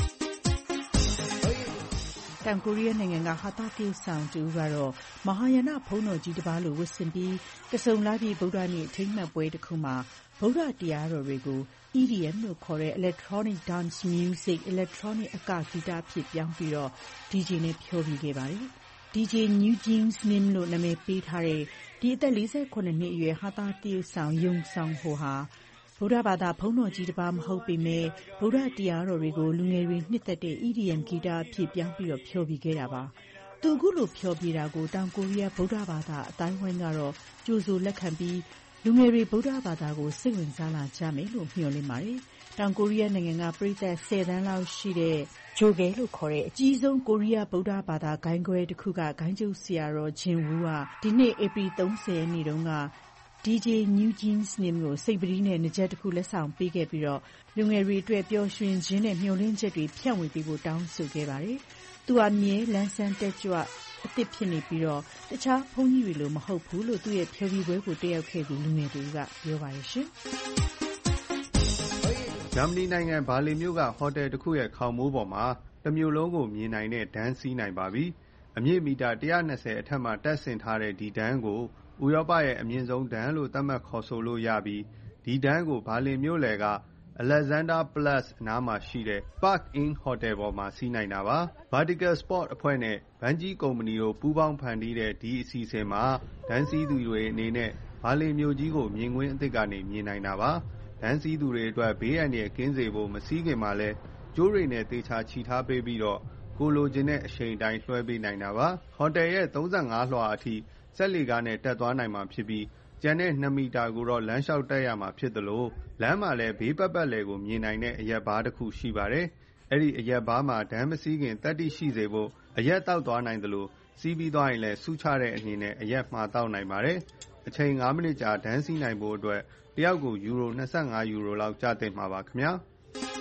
တောင်ကိုရီးယားနိုင်ငံကဟာသတရုပ်ဆောင်တူကတော့မဟာယာနဘုန်းတော်ကြီးတစ်ပါးလိုဝတ်ဆင်ပြီးကစုံလာပြီးဗုဒ္ဓနေ့အထိမ်းအမှတ်ပွဲတစ်ခုမှာဗုဒ္ဓတရားတော်တွေကို EDM လို့ခေါ်တဲ့ Electronic Dance Music Electronic အကဂီတအဖြစ်ပြောင်းပြီးတော့ DJ နဲ့ဖျော်ဖြေခဲ့ပါတယ်။ DJ New Jeans Nim လို့နာမည်ပေးထားတဲ့ဒီအသက်48နှစ်အရွယ်ဟာသတရုပ်ဆောင်ယုံဆောင်ဟိုဟာဗုဒ္ဓဘာသာဘုန်းတော်ကြီးတစ်ပါးမဟုတ်ပေမဲ့ဗုဒ္ဓတရားတော်တွေကိုလူငယ်တွေနှစ်သက်တဲ့ EDM ဂီတအဖြစ်ပြောင်းပြီးတော့ဖျော်ဖြေခဲ့တာပါသူအခုလိုဖျော်ဖြေတာကိုတောင်ကိုရီးယားဗုဒ္ဓဘာသာအတိုင်းဝိုင်းကတော့ကြိုဆိုလက်ခံပြီးလူငယ်တွေဗုဒ္ဓဘာသာကိုစိတ်ဝင်စားလာကြမယ်လို့မျှော်လင့်ပါတယ်။တောင်ကိုရီးယားနိုင်ငံကပရိသတ်10 သန်းလောက်ရှိတဲ့ဂျိုဂဲလို့ခေါ်တဲ့အကြီးဆုံးကိုရီးယားဗုဒ္ဓဘာသာဂိုဏ်းခွဲတစ်ခုကဂိုဏ်းချုပ်ဆရာတော်ဂျင်ဝူကဒီနေ့ဧပြီ30 ရက်နေ့တုန်းက DJ New Jeans Nim ကိုစိတ်ပရီးနဲ့နှစ်ချက်တစ်ခုလက်ဆောင်ပေးခဲ့ပြီးတော့လူငယ်တွေအတွက်ပျော်ရွှင်ခြင်းနဲ့မျှော်လင့်ချက်တွေဖြန့်ဝေပေးဖို့တောင်းဆိုခဲ့ပါတယ်။သူအမြဲလန်းဆန်းတက်ကြွအသစ်ဖြစ်နေပြီးတော့တခြားဘုန်းကြီးတွေလိုမဟုတ်ဘူးလို့သူ့ရဲ့ဖျော်ဖြေပွဲကိုတက်ရောက်ခဲ့သူလူငယ်တွေကပြောပါတယ်ရှင်။ဂျာမနီနိုင်ငံဘာလင်မြို့ကဟိုတယ်တစ်ခုရဲ့ခေါင်မိုးပေါ်မှာတစ်မြို့လုံးကိုမြင်နိုင်တဲ့ဒန်းစီးနိုင်ပါပြီ။အမြင့်မီတာ120အထက်မှာတက်ဆင်ထားတဲ့ဒီဒန်းကိုဥရောပရဲ့အမြင့်ဆုံးဒန်းလို့သတ်မှတ်ခေါ်ဆိုလို့ရပြီးဒီဒန်းကိုဘာလင်မြို့လယ်က Alexanderplatz အနားမှာရှိတဲ့ Park Inn Hotel ပေါ်မှာစီးနိုင်တာပါ။ Vertical Sport အဖွဲ့နဲ့ဘန်ကြီးကုမ္ပဏီတို့ပူးပေါင်းဖန်တီးတဲ့ဒီအစီအစဉ်မှာဒန်းစီးသူတွေအနေနဲ့ဘာလင်မြို့ကြီးကိုမြင်ကွင်းအသစ်ကနေမြင်နိုင်တာပါ။ဒန်းစီးသူတွေအတွက်ဘေးအန္တရာယ်ကင်းစေဖို့မစီးခင်မှာလဲကြိုးတွေနဲ့သေချာချီထားပေးပြီးတော့ကိုလိုချင်တဲ့အချိန်တိုင်းလွှဲပေးနိုင်တာပါ။ဟိုတယ်ရဲ့35လွှာအထိစက်လီကားနဲ့တက်သွားနိုင်မှာဖြစ်ပြီးကျန်တဲ့2 မီတာကိုတော့လမ်းလျှောက်တက်ရမှာဖြစ်သလိုလမ်းမှာလည်းဘေးပတ်လည်ကိုမြင်နိုင်တဲ့အရက်ဘားတစ်ခုရှိပါတယ်။အဲ့ဒီအရက်ဘားမှာဒန်းမစီးခင်တတိရှိစေဖို့အရက်တောက်သွားနိုင်သလိုစီးပြီးသွားရင်လည်းစူးချတဲ့အနေနဲ့အရက်မှာတောက်နိုင်ပါတယ်။အချိန်5 မိနစ်ကြာဒန်းစီးနိုင်ဖို့အတွက်တယောက်ကိုယူရို25 ယူရိုလောက်ကျသင့်မှာပါခင်ဗျာ။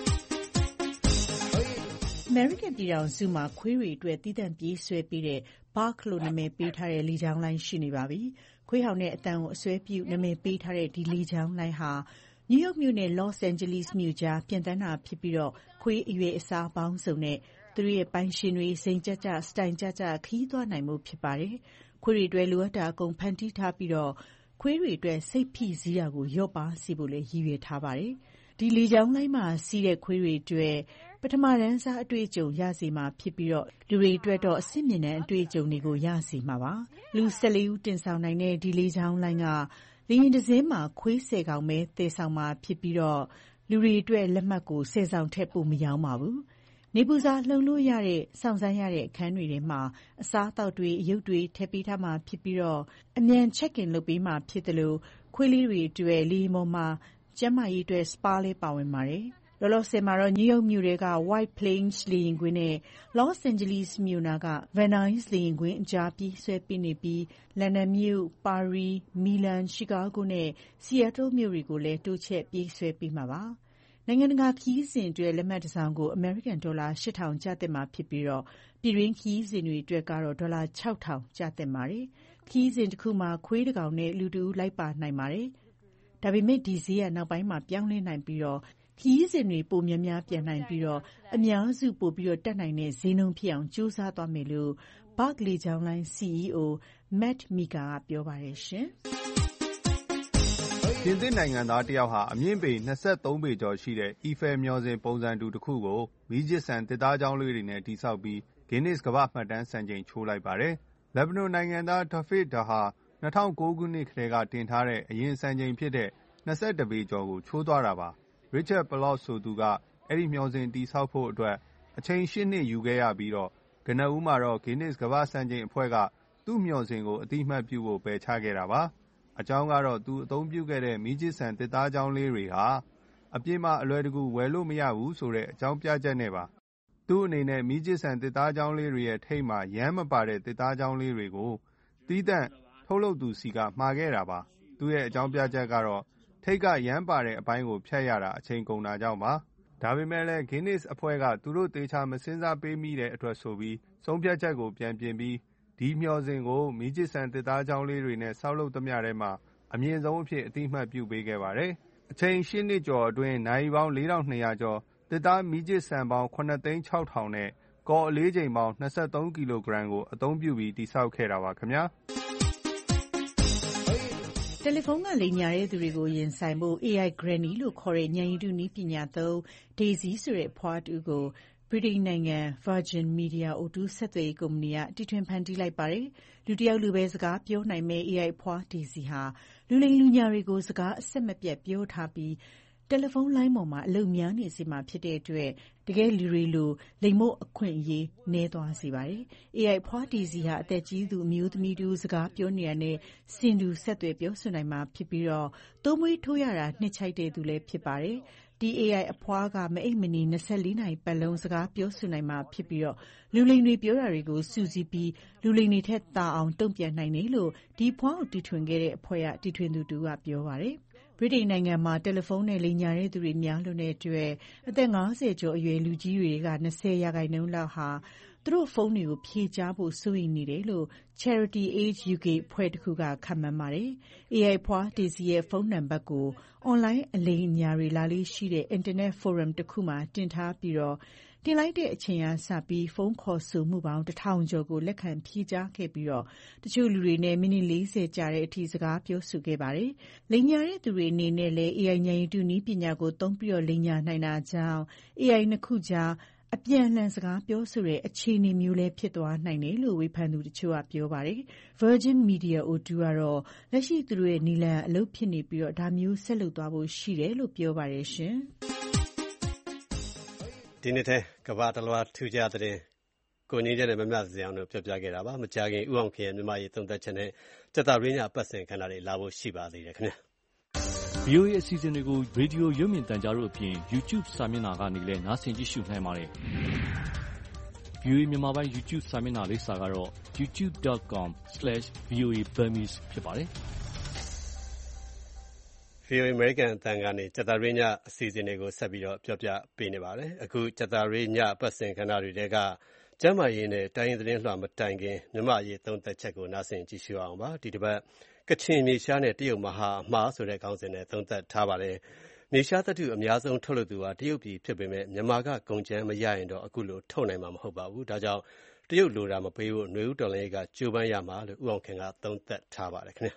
အမေရိကန်ပြည်ထောင်စုမှာခွေးတွေအတွက်တည်တံ့ပြေးဆွဲပေးတဲ့ Bark လို့နာမည်ပေးထားတဲ့လေကြောင်းလိုင်းရှိနေပါပြီ။ခွေးဟောင်တဲ့အတန်ကိုအစွဲပြုနာမည်ပေးထားတဲ့ဒီလေကြောင်းလိုင်းဟာနယူးယောက်မြို့နဲ့ Los Angeles မြို့ကြားပျံသန်းတာဖြစ်ပြီးတော့ခွေးအရွယ်အစားပေါင်းစုံနဲ့သူတို့ရဲ့ပိုင်ရှင်တွေစိန်ကြကြစတိုင်ကြကြခီးသွားနိုင်မှုဖြစ်ပါတယ်။ခွေးတွေအတွက်လိုအပ်တာအကုန်ဖန်တီးထားပြီးတော့ခွေးတွေအတွက်စိတ်ဖိစီးတာကိုလျော့ပါစေဖို့လည်းရည်ရွယ်ထားပါတယ်။ဒီလေကြောင်းလိုင်းမှာစီးတဲ့ခွေးတွေအတွက်ပထမတန်းစားအတွေ့အကြုံရစေမှာဖြစ်ပြီးတော့လူတွေအတွက်တော့အဆင့်မြင့်တဲ့အတွေ့အကြုံတွေကိုရစေမှာပါ။လူ14ဦးတင်ဆောင်နိုင်တဲ့ဒီလေကြောင်းလိုင်းကလေယာဉ်တစ်စင်းမှာခွေး10ကောင်ပဲသယ်ဆောင်မှာဖြစ်ပြီးတော့လူတွေအတွက်လက်မှတ်ကို10ဆောင်ထက်ပိုမရောင်းပါဘူး။နေပူစာလှုံလို့ရတဲ့စောင့်ဆိုင်းရတဲ့အခန်းတွေထဲမှာအစားအသောက်တွေအယုတ်တွေထည့်ပေးထားမှာဖြစ်ပြီးတော့အမြန် check-in လုပ်ပေးမှာဖြစ်တယ်လို့ခွေးလေးတွေအတွက်လေယာဉ်ပေါ်မှာကျန်းမာရေးအတွက် spa လေးပါဝင်ပါတယ်။လောလောဆယ်မှာတော့နယူးယောက်မြို့ထဲက White Plains လေယာဉ်ကွင်းနဲ့ Los Angeles မြို့နာက Van Nuys လေယာဉ်ကွင်းအကြားပြေးဆွဲပေးနေပြီးလန်ဒန်မြို့၊ပါရီ၊မီလန်၊ရှီကာဂိုနဲ့ဆီယက်တလ်မြို့တွေကိုလည်းတိုးချဲ့ပြေးဆွဲပေးမှာပါ။နိုင်ငံတကာခရီးစဉ်အတွက်လက်မှတ်တစ်စောင်ကိုအမေရိကန်ဒေါ်လာ8,000ကျသင့်မှာဖြစ်ပြီးတော့ပြည်တွင်းခရီးစဉ်တွေအတွက်ကတော့ဒေါ်လာ6,000ကျသင့်ပါတယ်။ခရီးစဉ်တစ်ခုမှာခွေးတစ်ကောင်နဲ့လူတစ်ဦးလိုက်ပါနိုင်ပါတယ်။ဒါပေမဲ့ဒီဈေးကနောက်ပိုင်းမှာပြောင်းလဲနိုင်ပြီးတော့ခရီးစဉ်တွေပိုများများပြန်နိုင်ပြီးတော့အများစုပိုပြီးတော့တက်နိုင်တဲ့ဈေးနှုန်းဖြစ်အောင်ကြိုးစားသွားမယ်လို့ Bark လေကြောင်းလိုင်း CEO Matt Mika ကပြောပါတယ်ရှင်။ပြင်သစ်နိုင်ငံသားတစ်ယောက်ဟာအမြင့်ပေ23ပေကျော်ရှိတဲ့ Eiffel မျှော်စင်ပုံစံတူတစ်ခုကိုမီးကျစ်ဆန်တစ်သားချောင်းလေးတွေနဲ့တည်ဆောက်ပြီး Guinness ကမ္ဘာ့မှတ်တမ်းစံချိန်ချိုးလိုက်ပါတယ်။လက်ဘနွန်နိုင်ငံသား Tafid Daha 2009 ခုနှစ်ကတည်းကတင်ထားတဲ့အရင်စံချိန်ဖြစ်တဲ့21ပေကျော်ကိုချိုးသွားတာပါ။ Richard Plot ဆိုသူကအဲ့ဒီမျှော်စင်တည်ဆောက်ဖို့အတွက်အချိန်8 နှစ်ယူခဲ့ရပြီးတော့ကနဦးမှာတော့ Guinness ကမ္ဘာ့စံချိန်အဖွဲ့ကသူ့မျှော်စင်ကိုအတိအမှတ်ပြုဖို့ပယ်ချခဲ့တာပါ။အကြောင်းကတော့သူအသုံးပြုခဲ့တဲ့မီးကျစ်ဆန်တစ်သားချောင်းလေးတွေဟာအပြင်မှာအလွယ်တကူဝယ်လို့မရဘူးဆိုတဲ့အကြောင်းပြချက်နဲ့ပါ။သူ့အနေနဲ့မီးကျစ်ဆန်တစ်သားချောင်းလေးတွေရဲ့ထိပ်မှာရမ်းမပါတဲ့တစ်သားချောင်းလေးတွေကိုသီးသန့်ထုတ်လုပ်သူစီကမှာခဲ့တာပါ။သူ့ရဲ့အကြောင်းပြချက်ကတော့ထိပ်ကရမ်းပါတဲ့အပိုင်းကိုဖြတ်ရတာအချိန်ကုန်တာကြောင့်ပါ။ဒါပေမဲ့လည်း Guinness အဖွဲ့ကသူတို့သေချာမစင်စားပေးမိတဲ့အတွက်ဆိုပြီးဆုံးဖြတ်ချက်ကိုပြန်ပြင်ပြီးဒီမျှော်စင်ကိုမီးကျစ်ဆန်တစ်သားချောင်းလေးတွေနဲ့ဆောက်လုပ်သမျှထဲမှာအမြင့်ဆုံးအဖြစ်အတိအမှတ်ပြုပေးခဲ့ပါတယ်။အချိန်8 နှစ်ကျော်အတွင်းနာရီပေါင်း 4,200 ကျော်တစ်သားမီးကျစ်ဆန်ပေါင်း 9,600,000 နဲ့ကော်အလေးချိန်ပေါင်း23 ကီလိုဂရမ်ကိုအသုံးပြုပြီးတည်ဆောက်ခဲ့တာပါခင်ဗျာ။တယ်လီဖုန်းကလိမ်ညာတဲ့သူတွေကိုရင်ဆိုင်ဖို့ AI Granny လို့ခေါ်တဲ့ဉာဏ်ရည်တုနည်းပညာသုံး Daisy ဆိုတဲ့အဖွားတူကိုဗြိတိန်နိုင်ငံ Virgin Media O2 ဆက်သွယ်ရေးကုမ္ပဏီကတီထွင်ဖန်တီးလိုက်ပါတယ်။လူတစ်ယောက်လူပဲစကားပြောနိုင်မဲ့ AI အဖွား Daisy ဟာလူလိမ်လူညာတွေကိုစကားအဆက်မပြတ်ပြောထားပြီးတယ်လီဖုန်းလိုင်းပေါ်မှာအလုပ်များနေစေမှာဖြစ်တဲ့အတွက်တကယ်လူတွေလိုလိမ်မို့အခွင့်အရေးနည်းသွားစေပါတယ်။ AI ဖွားတီစီဟာအသက်ကြီးသူအမျိုးသမီးတူစကားပြောနေရတဲ့စင်တူဆက်သွယ်ပြောဆိုနိုင်မှာဖြစ်ပြီးတော့သိုးမွေးထိုးရတာနှစ်ချိုက်တဲ့သူလည်းဖြစ်ပါတယ်။ ဒီ AI အဖွားကမအိပ်မနေ24နာရီပတ်လုံးစကားပြောဆိုနိုင်မှာဖြစ်ပြီးတော့လူလိမ်တွေပြောတာတွေကိုစူးစီးပြီးလူလိမ်တွေထက်သာအောင်တုံ့ပြန်နိုင်တယ်လို့ဒီဖွားကိုတီထွင်ခဲ့တဲ့အဖွဲ့ကတီထွင်သူတူကပြောပါတယ်။ ဗြိတိန်နိုင်ငံမှာတယ်လီဖုန်းနဲ့လိမ်ညာတဲ့သူတွေများလွန်းတဲ့အတွက်အသက်50ကျော်အရွယ်လူကြီးတွေက20%လောက်ဟာသူတို့ဖုန်းတွေကိုဖြေကြားဖို့စိုးရိမ်နေတယ်လို့ Charity Age UK အဖွဲ့တစ်ခုကခန့်မှန်းပါတယ်။ AI ဖွားတီစီရဲ့ဖုန်းနံပါတ်ကိုအွန်လိုင်းအလိမ်အညာတွေလာလေးရှိတဲ့အင်တာနက်ဖိုရမ်တစ်ခုမှာတင်ထားပြီးတော့တင်လိုက်တဲ့အချိန်ကစပြီးဖုန်းခေါ်ဆိုမှုပေါင်း1000ကျော်ကိုလက်ခံဖြေကြားခဲ့ပြီးတော့တချို့လူတွေနဲ့မိနစ်40ကြာတဲ့အထိစကားပြောဆိုခဲ့ပါတယ်။လိမ်ညာတဲ့သူတွေအနေနဲ့လည်း AI ဉာဏ်ရည်တုနည်းပညာကိုသုံးပြီးတော့လိမ်ညာနိုင်တာကြောင့် AI နှစ်ခုကြားအပြန်အလှန်စကားပြောဆိုတဲ့အခြေအနေမျိုးလည်းဖြစ်သွားနိုင်တယ်လို့ဝေဖန်သူတချို့ကပြောပါတယ်။ Virgin Media O2 ကတော့လက်ရှိသူတို့ရဲ့နီလန်အလုပ်ဖြစ်နေပြီးတော့ဒါမျိုးဆက်လုပ်သွားဖို့ရှိတယ်လို့ပြောပါတယ်ရှင်။ဒီနေ့ထဲကမ္ဘာတလွှားထူးခြားတဲ့ကိုငင်းတဲ့မမစအောင်တို့ပြောပြခဲ့တာပါမကြခင်ဥအောင်ခင်ရဲ့မြန်မာရေးသုံးသက်ချက်နဲ့ကြက်တာရင်းညပတ်စင်ခန္ဓာတွေလာဖို့ရှိပါသေးတယ်ခင်ဗျာ VOA အစီအစဉ်တွေကို ရေဒီယိုရုပ်မြင်သံကြားတို့အပြင် YouTube စာမျက်နှာကနေလည်းနားဆင်ကြည့်ရှုနိုင်ပါတယ်။ VOA မြန်မာပိုင်း YouTube စာမျက်နှာလိပ်စာကတော့ youtube.com/VOA Burmese ဖြစ်ပါတယ်။ VOA American အသံကနေကြက်တာရင်းညအစီအစဉ်တွေကိုဆက်ပြီးတော့ပြောပြပေးနေပါတယ်။အခုကြက်တာရင်းညပတ်စင်ခန္ဓာတွေတဲကကျမ်းမာရေးနဲ့တိုင်းရင်းသတင်းလွှာမတိုင်ခင်မြန်မာရေးသုံးသက်ချက်ကိုနားဆင်ကြည့်ရှုအောင်ပါဒီတစ်ပတ်ကချင်မြေရှားနဲ့တရုတ်မဟာအမှားဆိုတဲ့ခေါင်းစဉ်နဲ့သုံးသပ်ထားပါတယ်။မြေရှားသတ္တုအများဆုံးထုတ်လုပ်သူဟာတရုတ်ပြည်ဖြစ်ပေမဲ့မြန်မာကကုန်ကြမ်းမရရင်တော့အခုလိုထုတ်နိုင်မှာမဟုတ်ပါဘူး။ဒါကြောင့်တရုတ်လိုတာမပေးဖို့ຫນွေဦးတော်လှန်ရေးကကြိုးပမ်းရမှာလို့ဦးအောင်ခင်ကသုံးသပ်ထားပါတယ်ခင်ဗျာ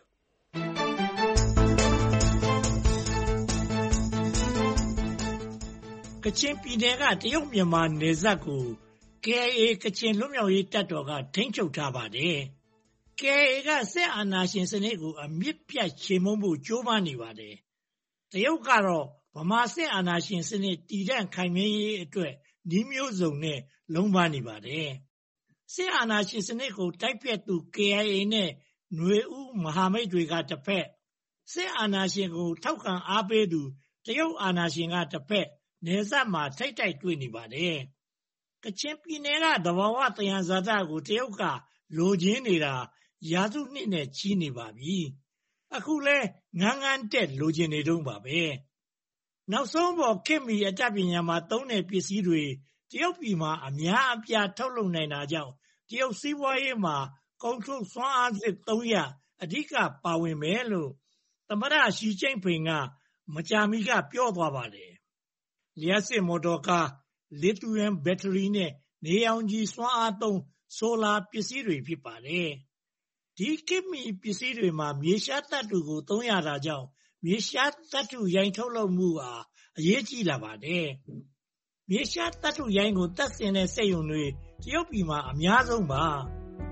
။ကချင်ပြည်နယ်ကတရုတ်မြန်မာနယ်စပ်ကို KIA ကချင်လွတ်မြောက်ရေးတပ်တော်ကထိန်းချုပ်ထားပါတယ်။ KIA ကစစ်အာဏာရှင်စနစ်ကိုအမြစ်ပြတ်ချေမှုန်းဖို့ကြိုးပမ်းနေပါတယ်။တရုတ်ကတော့ဗမာစစ်အာဏာရှင်စနစ်တည်တံ့ခိုင်မြဲရေးအတွက်နည်းမျိုးစုံနဲ့လုံးပန်းနေပါတယ်။စစ်အာဏာရှင်စနစ်ကိုတိုက်ဖျက်သူ KIA နဲ့ຫນွေဦးမဟာမိတ်တွေကတစ်ဖက်စစ်အာဏာရှင်ကိုထောက်ခံအားပေးသူတရုတ်အာဏာရှင်ကတစ်ဖက်နယ်စပ်မှာထိပ်တိုက်တွေ့နေပါတယ်။ကချင်ပြည်နယ်ကသဘာဝသယံဇာတကိုတရုတ်ကလိုချင်နေတာရာစုနှစ်နဲ့ချီနေပါပြီ။အခုလဲငန်းငန်းတက်လိုချင်နေတုန်းပါပဲ။နောက်ဆုံးပေါ်ခေတ်မီအတတ်ပညာမှာသုံးတဲ့ပစ္စည်းတွေတရုတ်ပြည်မှာအများအပြားထုတ်လုပ်နိုင်တာကြောင့်တရုတ်စီးပွားရေးမှာကုန်ထုတ်စွမ်းအားသစ်3ရပ်အဓိကပါဝင်မယ်လို့သမ္မတရှီကျင့်ဖိန်ကမကြာမီကပြောသွားပါတယ်။လျှပ်စစ်မော်တော်ကားလီသီယမ်ဘက်ထရီနဲ့နေရောင်ခြည်စွမ်းအားသုံးဆိုလာပစ္စည်းတွေဖြစ်ပါတယ်။ဒီခေတ်မီပစ္စည်းတွေမှာမြေရှားသတ္တုကိုသုံးရတာကြောင့်မြေရှားသတ္တုရိုင်းထုတ်လုပ်မှုဟာအရေးကြီးလာပါတယ်။မြေရှားသတ္တုရိုင်းကိုသတ်ဆင်တဲ့စက်ရုံတွေတရုတ်ပြည်မှာအများဆုံးပါ။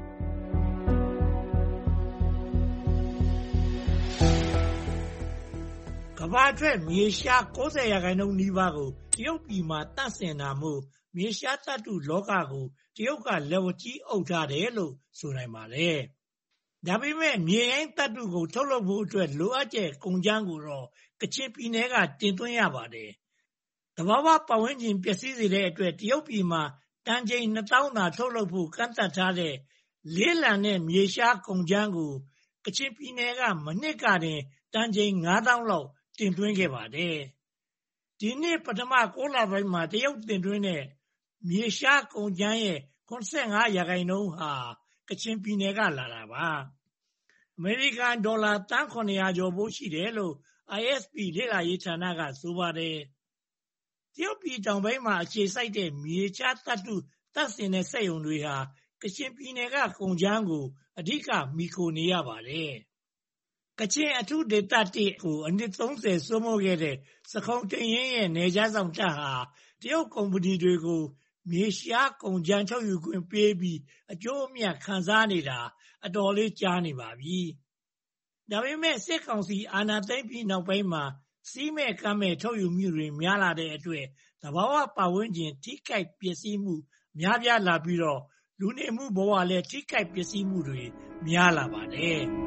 ကမ္ဘာထွက်မြေရှား90%နီးပါးကိုတရုတ်ပြည်မှာသတ်ဆင်တာမို့မြေရှားသတ္တုလောကကိုတရုတ်ကလက်ဝါးကြီးအုပ်ထားတယ်လို့ဆိုနိုင်ပါတယ်။ဒါပေမဲ့မြေရိုင်းသတ္တုကိုထုတ်လုပ်ဖို့အတွက်လိုအပ်တဲ့ကုန်ကြမ်းကိုတော့ကချင်ပြည်နယ်ကတင်သွင်းရပါတယ်။သဘာဝပတ်ဝန်းကျင်ပျက်စီးစေတဲ့အတွက်တရုတ်ပြည်မှာတန်ချိန်2000သာထုတ်လုပ်ဖို့ကန့်သတ်ထားတဲ့လေးလံတဲ့မြေရှားကုန်ကြမ်းကိုကချင်ပြည်နယ်ကမနှစ်ကတင်တန်ချိန်9000လောက်တင်သွင်းခဲ့ပါတယ်။ဒီနှစ်ပထမ9လပိုင်းမှာတရုတ်တင်သွင်းတဲ့မြေရှားကုန်ကြမ်းရဲ့85%ဟာကချင်ပြည်နယ်ကလာတာပါ။အမေရိကန်ဒေါ်လာသန်း900ကျော်ဖို့ရှိတယ်လို့ ISP လေ့လာရေးဌာနကဆိုပါတယ်။တရုတ်ပြည်တောင်ပိုင်းမှာအခြေစိုက်တဲ့မြေရှားသတ္တုသတ်ဆင်တဲ့စက်ရုံတွေဟာကချင်ပြည်နယ်ကကုန်ကြမ်းကိုအဓိကမှီခိုနေရပါတယ်။ကချင်အထူးဒေသ1ကိုအနှစ်30စိုးမိုးခဲ့တဲ့စခုံတိန်ရင်ရဲ့နယ်ခြားဆောင်တပ်ဟာတရုတ်ကုမ္ပဏီတွေကိုမြေရှားကုန်ကြမ်းထုတ်ယူခွင့်ပေးပြီးအကျိုးအမြတ်ခံစားနေတာအတော်လေးကြာနေပါပြီ။ဒါပေမဲ့စစ်ကောင်စီအာဏာသိမ်းပြီးနောက်ပိုင်းမှာစီးမဲ့ကမ်းမဲ့ထုတ်ယူမှုတွေများလာတဲ့အတွက်သဘာဝပတ်ဝန်းကျင်ထိခိုက်ပျက်စီးမှုများပြားလာပြီးတော့လူနေမှုဘဝလည်းထိခိုက်ပျက်စီးမှုတွေများလာပါတယ်။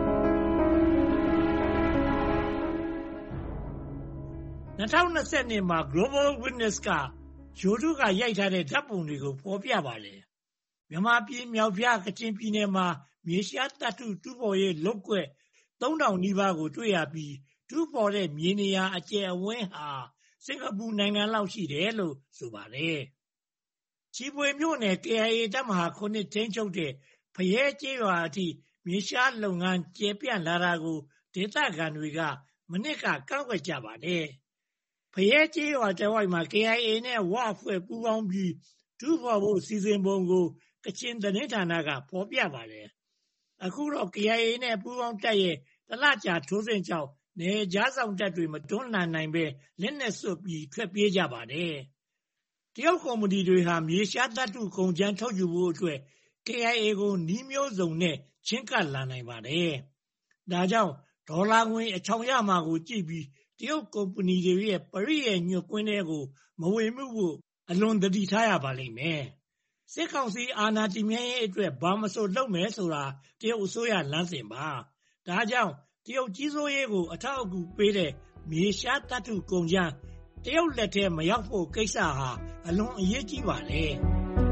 2020မှာ Global Witness ကရိုးထုကရိုက်ထားတဲ့ဓာတ်ပုံတွေကိုဖော်ပြပါတယ်။မြန်မာပြည်မြောက်ဖျားကချင်ပြည်နယ်မှာမြေရှားသတ္တုတူးဖော်ရေးလုပ်ကွက် 3000 နီးပါးကိုတွေ့ရပြီးတူးဖော်တဲ့မြေနေရာအကျယ်အဝန်းဟာစင်ကာပူနိုင်ငံလောက်ရှိတယ်လို့ဆိုပါတယ်။ချီဖွေမြို့နယ် KIA တပ်မဟာ 9 ထိန်းချုပ်တဲ့ဖရဲကျေးရွာအထိမြေရှားလုပ်ငန်းကျယ်ပြန့်လာတာကိုဒေသခံတွေကမနှစ်ကကန့်ကွက်ကြပါတယ်။ဖရဲကျေးရွာတဝိုက်မှာ KIA နဲ့ဝအဖွဲ့ပူးပေါင်းပြီးတူးဖော်ဖို့စီစဉ်ပုံကိုကချင်သတင်းဌာနကဖော်ပြပါတယ်။အခုတော့ KIA နဲ့ပူးပေါင်းတပ်ရဲ့တလကြာထိုးစစ်ကြောင့်နယ်ကြားဆောင်တပ်တွေမတွန်းလှန်နိုင်ပဲလက်နက်စွပ်ပြီးထွက်ပြေးကြပါတယ်။တရုတ်ကုမ္ပဏီတွေဟာမြေရှားသတ္တုကုန်ကြမ်းထုတ်ယူဖို့အတွက် KIA ကိုနည်းမျိုးစုံနဲ့ချဉ်းကပ်လာနိုင်ပါတယ်။ဒါကြောင့်ဒေါ်လာငွေအချောင်ရမှာကိုကြည့်ပြီးတရုတ်ကုမ္ပဏီတွေရဲ့ပရိရဲ့ညွတ်ကွင်းတွေကိုမဝင်မှုဖို့အလွန်သတိထားရပါလိမ့်မယ်။စစ်ကောင်စီအာဏာတည်မြဲရေးအတွက်ဘာမဆိုလုပ်မယ်ဆိုတာတရုတ်အစိုးရလမ်းစဉ်ပါ။ဒါကြောင့်တရုတ်ကြီးစိုးရေးကိုအထောက်အကူပေးတဲ့မြေရှားသတ္တုကုန်ကြမ်းတရုတ်လက်ထဲမရောက်ဖို့ကိစ္စဟာအလွန်အရေးကြီးပါလေ။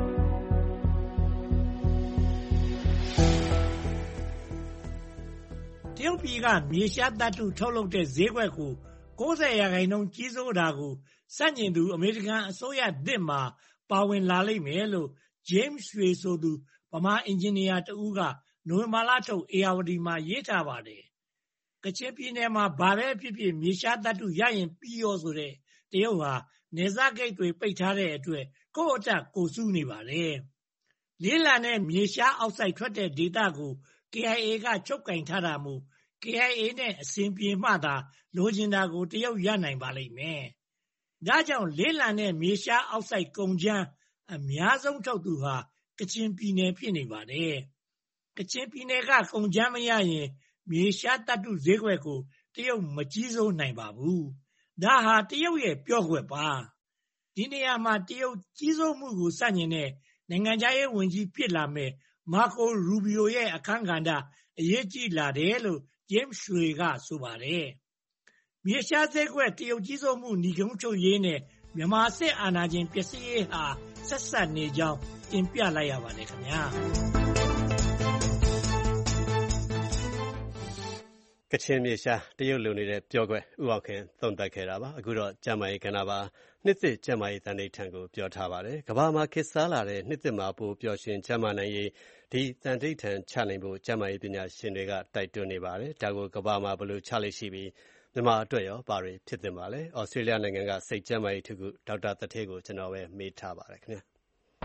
တရုတ်ပြည်ကမြေရှားသတ္တုထုတ်လုပ်တဲ့ဈေးကွက်ကို 90% ကြီးစိုးတာကိုစန့်ကျင်သူအမေရိကန်အစိုးရသစ်မှာပါဝင်လာလိမ့်မယ်လို့ James ရွှေဆိုသူဗမာအင်ဂျင်နီယာတဦးကနိုဝင်ဘာလထုတ်ဧရာဝတီမှာရေးထားပါတယ်။ကချင်ပြည်နယ်မှာဘာပဲဖြစ်ဖြစ်မြေရှားသတ္တုရရင်ပြီးရောဆိုတဲ့တရုတ်ဟာနယ်စပ်ဂိတ်တွေပိတ်ထားတဲ့အတွက်ကိုယ့်အတက်ကိုစူးနေပါတယ်။လေးလံတဲ့မြေရှားအောက်ဆိုက်ထွက်တဲ့ဒေသကို KIA ကချုပ်ကင်ထားတာမို့ KIA နဲ့အစဉ်ပြေမှသာလိုချင်တာကိုတရုတ်ရနိုင်ပါလိမ့်မယ်။ဒါကြောင့်လေးလံတဲ့မြေရှားအောက်ဆိုက်ကုန်ကြမ်းအများဆုံးထုတ်သူဟာကချင်ပြည်နယ်ဖြစ်နေပါတယ်။ကချင်ပြည်နယ်ကကုန်ကြမ်းမရရင်မြေရှားသတ္တုဈေးကွက်ကိုတရုတ်မကြီးစိုးနိုင်ပါဘူး။ဒါဟာတရုတ်ရဲ့ပြော့ကွက်ပါ။ဒီနေရာမှာတရုတ်ကြီးစိုးမှုကိုစန့်ကျင်တဲ့နိုင်ငံခြားရေးဝန်ကြီးဖြစ်လာမဲ့မာကိုရူဘီယိုရဲ့အခန်းကဏ္ဍအရေးကြီးလာတယ်လို့ James ရွှေကဆိုပါတယ်။မြေရှားဈေးကွက်တရုတ်ကြီးစိုးမှုညီကုန်းချုပ်ရေးနဲ့မြန်မာစစ်အာဏာရှင်ပျက်စီးရေးဟာဆက်ဆက်နေကြောင်းတင်ပြလိုက်ရပါတယ်ခင်ဗျာ။ကချင်မြေရှားတရုတ်လိုနေတဲ့ပြောကွက်ဥအောင်ခင်သုံးသပ်ခဲ့တာပါ။အခုတော့ကျမ်းမာရေးကဏ္ဍပါနှစ်သစ်ကျမ်းမာရေးသံဓိဌာန်ကိုပြောထားပါတယ်။ကမ္ဘာမှာခေတ်စားလာတဲ့နှစ်သစ်မှာပိုပျော်ရွှင်ကျမ်းမာနိုင်ရေးဒီသံဓိဌာန်ချနိုင်ဖို့ကျမ်းမာရေးပညာရှင်တွေကတိုက်တွန်းနေပါတယ်။ဒါကိုကမ္ဘာမှာဘယ်လိုချလိမ့်ရှိပြီးမြန်မာအတွက်ရောဘာတွေဖြစ်သင့်ပါလဲ။ဩစတြေးလျနိုင်ငံကစိတ်ကျမ်းမာရေးထုခုဒေါက်တာတထေးကိုကျွန်တော်ပဲမေးထားပါတယ်ခင်ဗျာ။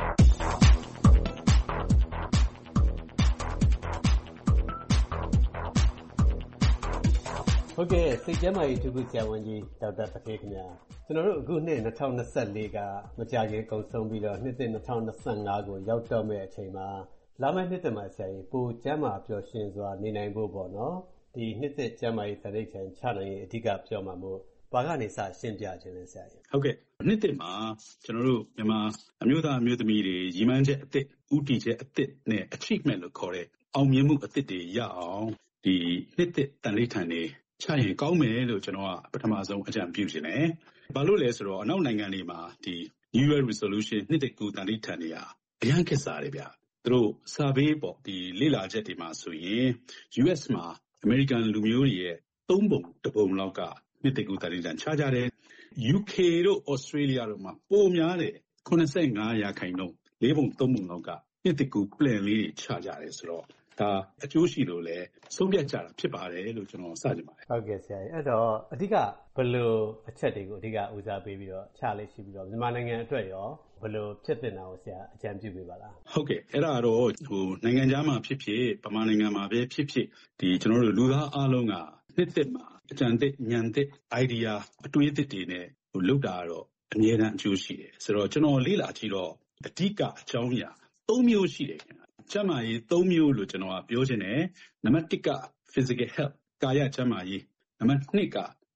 ဟုတ်ကဲ့စိတ်ကျမ်းမာရေးထုခုဆရာဝန်ကြီးဒေါက်တာတထေးခင်ဗျာကျွန်တော်တို့အခုနှစ်2024ကမကြာခင်ကုန်ဆုံးပြီးတော့နှစ်သစ်2025ကိုရောက်တော့မဲ့အချိန်မှာလာမယ့်နှစ်သစ်မှာဆရာကြီးပိုကျမ်းမာပျော်ရွှင်စွာနေနိုင်ဖို့ပေါ့နော်ဒီနှစ်သစ်ကျမ်းမာရေးသံဓိဌာန်ချနိုင်ရေးအဓိကပြောမှာမို့ဘာကနေစရှင်းပြခြင်းလဲဆရာကြီးဟုတ်ကဲ့နှစ်သစ်မှာကျွန်တော်တို့မြန်မာအမျိုးသားအမျိုးသမီးတွေရည်မှန်းချက်အသစ်ဥတီချက်အသစ်နဲ့ achievement လို့ခေါ်တဲ့အောင်မြင်မှုအသစ်တွေရအောင်ဒီနှစ်သစ်သံဓိဌာန်တွေချရင်ကောင်းမယ်လို့ကျွန်တော်ကပထမဆုံးအကြံပြုခြင်းတယ်။ဘာလို့လဲဆိုတော့အနောက်နိုင်ငံတွေမှာဒီ New Year Resolution နှစ်သစ်ကူးသံဓိဌာန်တွေဟာအရန်ခက်စားတယ်ဗျ။သူတို့ survey ပေါ့ဒီလေ့လာချက်တွေမှာဆိုရင် US မှာ American လူမျိုးတွေရဲ့3 ပုံ 1 ပုံလောက်ကနှစ်သစ်ကူးသံဓိဌာန်ချကြတယ်။ UK တို့ Australia တို့မှာပိုများတယ်85% 4 ပုံ 3 ပုံလောက်ကနှစ်သစ်ကူး plan လေးတွေချကြတယ်ဆိုတော့ဒါအကျိုးရှိလို့လဲဆုံးဖြတ်ကြတာဖြစ်ပါတယ်လို့ကျွန်တော်စကြင်ပါတယ်ဟုတ်ကဲ့ဆရာကြီးအဲ့တော့အဓိကဘယ်လိုအချက်တွေကိုအဓိကဦးစားပေးပြီးတော့ချလေးရှိပြီးတော့မြန်မာနိုင်ငံအတွက်ရောဘယ်လိုဖြစ်တင်တာကိုဆရာအကြံပြုပေးပါလားဟုတ်ကဲ့အဲ့ဒါတော့နိုင်ငံခြားမှာဖြစ်ဖြစ်ဗမာနိုင်ငံမှာပဲဖြစ်ဖြစ်ဒီကျွန်တော်တို့လူသားအားလုံးကနှစ်သစ်မှာအကြံသစ်ဉာဏ်သစ် idea အတွေးသစ်တွေနဲ့လုပ်တာတော့အမြဲတမ်းအကျိုးရှိတယ်ဆိုတော့ကျွန်တော်လေ့လာကြည့်တော့အဓိကအကြောင်းအရာ3မျိုးရှိတယ်ခင်ဗျကျန်းမာရေး3မျိုးလို့ကျွန်တော်ကပြောချင်တယ်နံပါတ်1က physical health ကာယကျန်းမာရေးနံပါတ်2က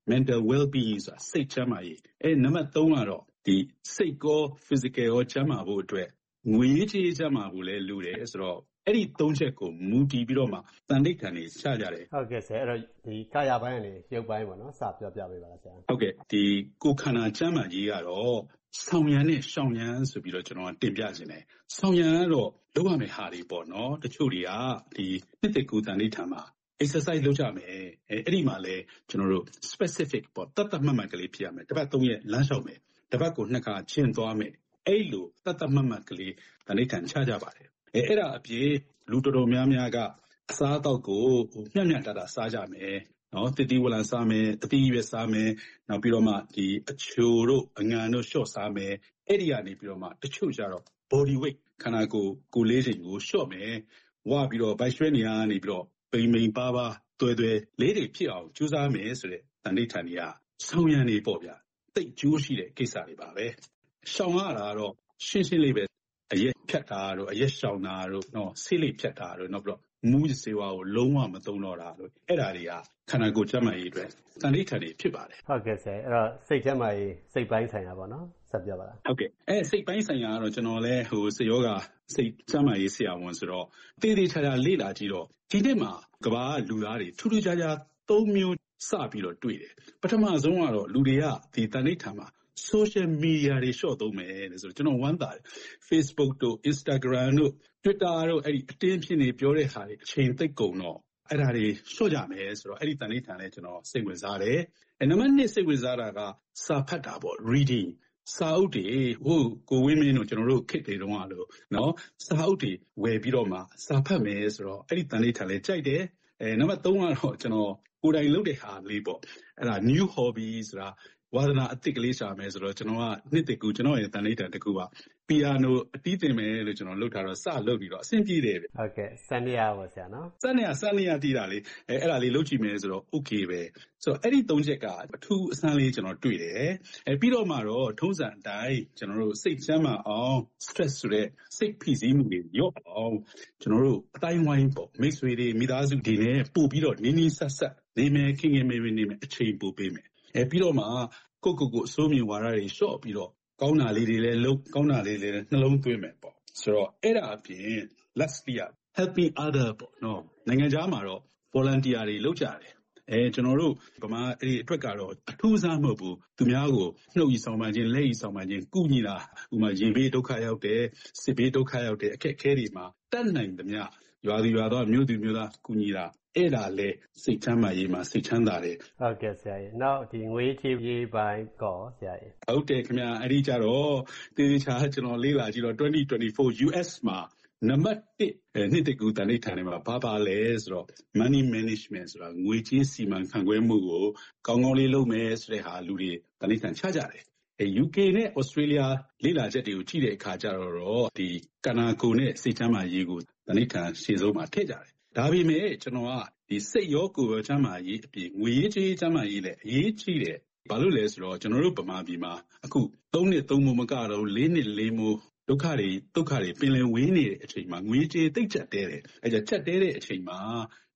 mental well-being ဆိုတာစိတ်ချမ်းသာရေးနံပါတ်3ကတော့ဒီစိတ်ကော physical ရောချမ်းသာဖို့အတွက်ငွေရေးကြေးချမ်းသာဖို့လည်းလိုတယ်ဆိုတော့အဲ့ဒီ3ချက်ကိုမူတည်ပြီးတော့မှတန်ဋိဌာန်တွေချကြတယ်ဟုတ်ကဲ့ဆရာအဲ့တော့ဒီကာယပိုင်းကနေရုပ်ပိုင်းပေါ့နော်စပြောပြပေးပါလားဆရာဟုတ်ကဲ့ဒီကိုယ်ခန္ဓာချမ်းသာရေးကတော့ဆောင်ရံနဲ့ရှောင်ရံဆိုပြီးတော့ကျွန်တော်တင်ပြခြင်းတယ်ဆောင်ရံကတော့လုပ်ရမယ့်ဟာတွေပေါ့နော်တချို့တွေကဒီနှစ်သက်ကူတန်ဋိဌာန်မှာexercise လုပ်ကြမယ်အဲ့ဒီမှာလဲကျွန်တော်တို့ specific ပေါ့တတ်တတ်မှတ်မှတ်ကလေးဖြစ်ရမယ်တစ်ပတ်3ရက်လမ်းလျှောက်မယ်တစ်ပတ်ကို2ခါကျင့်သွားမယ်အဲ့လိုတတ်တတ်မှတ်မှတ်ကလေးတန်ဋိဌာန်ချကြပါတယ်အဲ့ဒါအပြင်လူတော်တော်များများကအစားအသောက်ကိုမျှမျှတတစားကြမယ်နော်တတိဝလံစားမယ်အတိရွယ်စားမယ်နောက်ပြီးတော့မှဒီအချိုတို့အငံတို့ရှော့စားမယ်အဲ့ဒီကနေပြီးတော့မှတချို့ကြတော့ body weight ခန္ဓာကိုယ်လေးချိန်ကိုရှော့မယ်ဝါပြီးတော့ဗိုက်ရွှဲနေရနေပြီးတော့ပိန်ပိန်ပါပါတွဲတွဲလေးတွေဖြစ်အောင်ကြိုးစားမယ်ဆိုတဲ့တန်ဋိဌာန်ကြီးကဆောင်ရံနေပေါ့ဗျာတိတ်ကျိုးရှိတဲ့ကိစ္စတွေပါပဲရှောင်ရတာတော့ရှင်းရှင်းလေးပဲအရက်ဖြတ်တာတို့အရက်ရှောင်တာတို့နော်ဆေးလိပ်ဖြတ်တာတို့နောက်ပြီးတော့မူးစေဝါကိုလုံးဝမသုံးတော့တာတို့အဲ့ဒါတွေကခန္ဓာကိုယ်ကျန်းမာရေးအတွက်တန်ဋိဌာန်တွေဖြစ်ပါတယ်ဟုတ်ကဲ့ဆရာအဲ့တော့စိတ်ကျန်းမာရေးစိတ်ပိုင်းဆိုင်ရာပေါ့နော်ဆက်ပြောပါလားဟုတ်ကဲ့စိတ်ပိုင်းဆိုင်ရာကတော့ကျွန်တော်လဲစိတ်ယောဂစိတ်ကျန်းမာရေးဆရာဝန်ဆိုတော့တည်တည်ချာချာလေ့လာကြည့်တော့ဒီနေ့မှာကမ္ဘာလူသားတွေထူးထူးခြားခြား3မျိုးစပြီးတော့တွေ့တယ်ပထမဆုံးကတော့လူတွေကဒီတန်ဋိဌာန်မှာsocial media တွေရှော့သုံးမယ်လေဆိုတော့ကျွန်တော်ဝမ်းသာတယ် Facebook တို့ Instagram တို့ Twitter တို့အဲ့ဒီအတင်းဖြစ်နေပြောတဲ့ဟာတွေအချိန်သိပ်ကုန်တော့အဲ့ဒါတွေရှော့ကြမယ်ဆိုတော့အဲ့ဒီတန်ဋိဌာန်လေးကျွန်တော်စိတ်ဝင်စားတယ်နံပါတ်2စိတ်ဝင်စားတာကစာဖတ်တာပေါ့ reading စာအုပ်တွေကိုဝင်းမင်းတို့ကျွန်တော်တို့ခေတ်တွေတုန်းကလို့နော်စာအုပ်တွေဝယ်ပြီးတော့မှစာဖတ်မယ်ဆိုတော့အဲ့ဒီတန်ဋိဌာန်လေးကြိုက်တယ်နံပါတ်3ကတော့ကျွန်တော်ကိုယ်တိုင်လုပ်တဲ့ဟာလေးပေါ့အဲ့ဒါ new hobby ဆိုတာဝါသနာအသစ်ကလေးရှာမယ်ဆိုတော့ကျွန်တော်ကနှစ်တကူကျွန်တော်ရဲ့တန်ဋိဌာန်တစ်ခုကပီယာနိုအတီးတင်မယ်လို့ကျွန်တော်လုပ်ထားတော့စလုပ်ပြီးတော့အဆင်ပြေတယ်ဗျဟုတ်ကဲ့စနေရပါဆရာနော်စနေရတီးတာလေအဲ့ဒါလေးလုပ်ကြည့်မယ်ဆိုတော့ okay ပဲဆိုတော့အဲ့ဒီ3ချက်ကအထူးအဆန်းလေးကျွန်တော်တွေ့တယ်ပြီးတော့မှတော့ထုံးစံအတိုင်းကျွန်တော်တို့စိတ်ချမ်းသာအောင် stress ဆိုတဲ့စိတ်ဖိစီးမှုတွေရော့အောင်ကျွန်တော်တို့အတိုင်းဝိုင်းပေါ့မိတ်ဆွေတွေမိသားစုတွေနဲ့ပို့ပြီးတော့နင်းဆက်နေမယ်ခင်ခင်မေမေနေမယ်အချိန်ပို့ပေးမယ်ပြီးတော့မှကိုအစိုးမြင်ဝါဒတွေရှော့ပြီးတော့ကောင်းတာလေးတွေလည်းလုပ်ကောင်းတာလေးတွေလည်းနှလုံးသွင်းမယ်ပေါ့ဆိုတော့အဲ့ဒါအပြင် lastly helping other ပေါ့နော်နိုင်ငံခြားမှာတော့ volunteer တွေလုပ်ကြတယ်ကျွန်တော်တို့ဗမာအဲ့ဒီအတွက်ကတော့အထူးစားမဟုတ်ဘူးသူများကိုနှုတ်ရီဆောင်ပန်းခြင်းလက်ရီဆောင်ပန်းခြင်းကုညီတာဥမာရေဘေးဒုက္ခရောက်တယ်စစ်ဘေးဒုက္ခရောက်တယ်အခက်အခဲတွေမှာတတ်နိုင်သမျှရွာသူရွာသားမြို့သူမြို့သားကုညီတာအဲ့ဒါလေစိတ်ချမ်းသာရေးမှာစိတ်ချမ်းသာတယ်ဟုတ်ကဲ့ဆရာကြီးနောက်ဒီငွေချေးရေးပိုင်းကောဆရာကြီးဟုတ်တယ်ခင်ဗျာအဲ့ဒီကြတော့တေချာကျွန်တော်လေးလာကြည့်တော့2024 US မှာနံပါတ်1နှစ်တကူတန်ဋိဌာန်ထဲမှာဘာလဲဆိုတော့ money management ဆိုတာငွေကြေးစီမံခန့်ခွဲမှုကိုကောင်းကောင်းလေးလုပ်မယ်ဆိုတဲ့ဟာလူတွေတန်ဋိဌာန်ချကြတယ်UK နဲ့ Australia လေ့လာချက်တွေကိုကြည့်တဲ့အခါကျတော့ဒီကဏ္ဍကိုနဲ့စိတ်ချမ်းသာရေးကိုတန်ဋိဌာန်ရှေ့ဆုံးမှာထည့်ကြတယ်ဒါပေမဲ့ကျွန်တော်ကဒီစိတ်ရောကိုယ်ရောချမ်းသာရေးအပြင်ငွေရေးကြေးချမ်းသာရေးလည်းအရေးကြီးတယ်ဘာလို့လဲဆိုတော့ကျွန်တော်တို့ဗမာပြည်မှာအခု3နှစ်3မိုးမကတော့4နှစ်4မိုးဒုက္ခတွေပင်လယ်ဝေးနေတဲ့အချိန်မှာငွေကြေးတိတ်ကျတဲတယ်အဲကြချက်တဲတဲ့အချိန်မှာ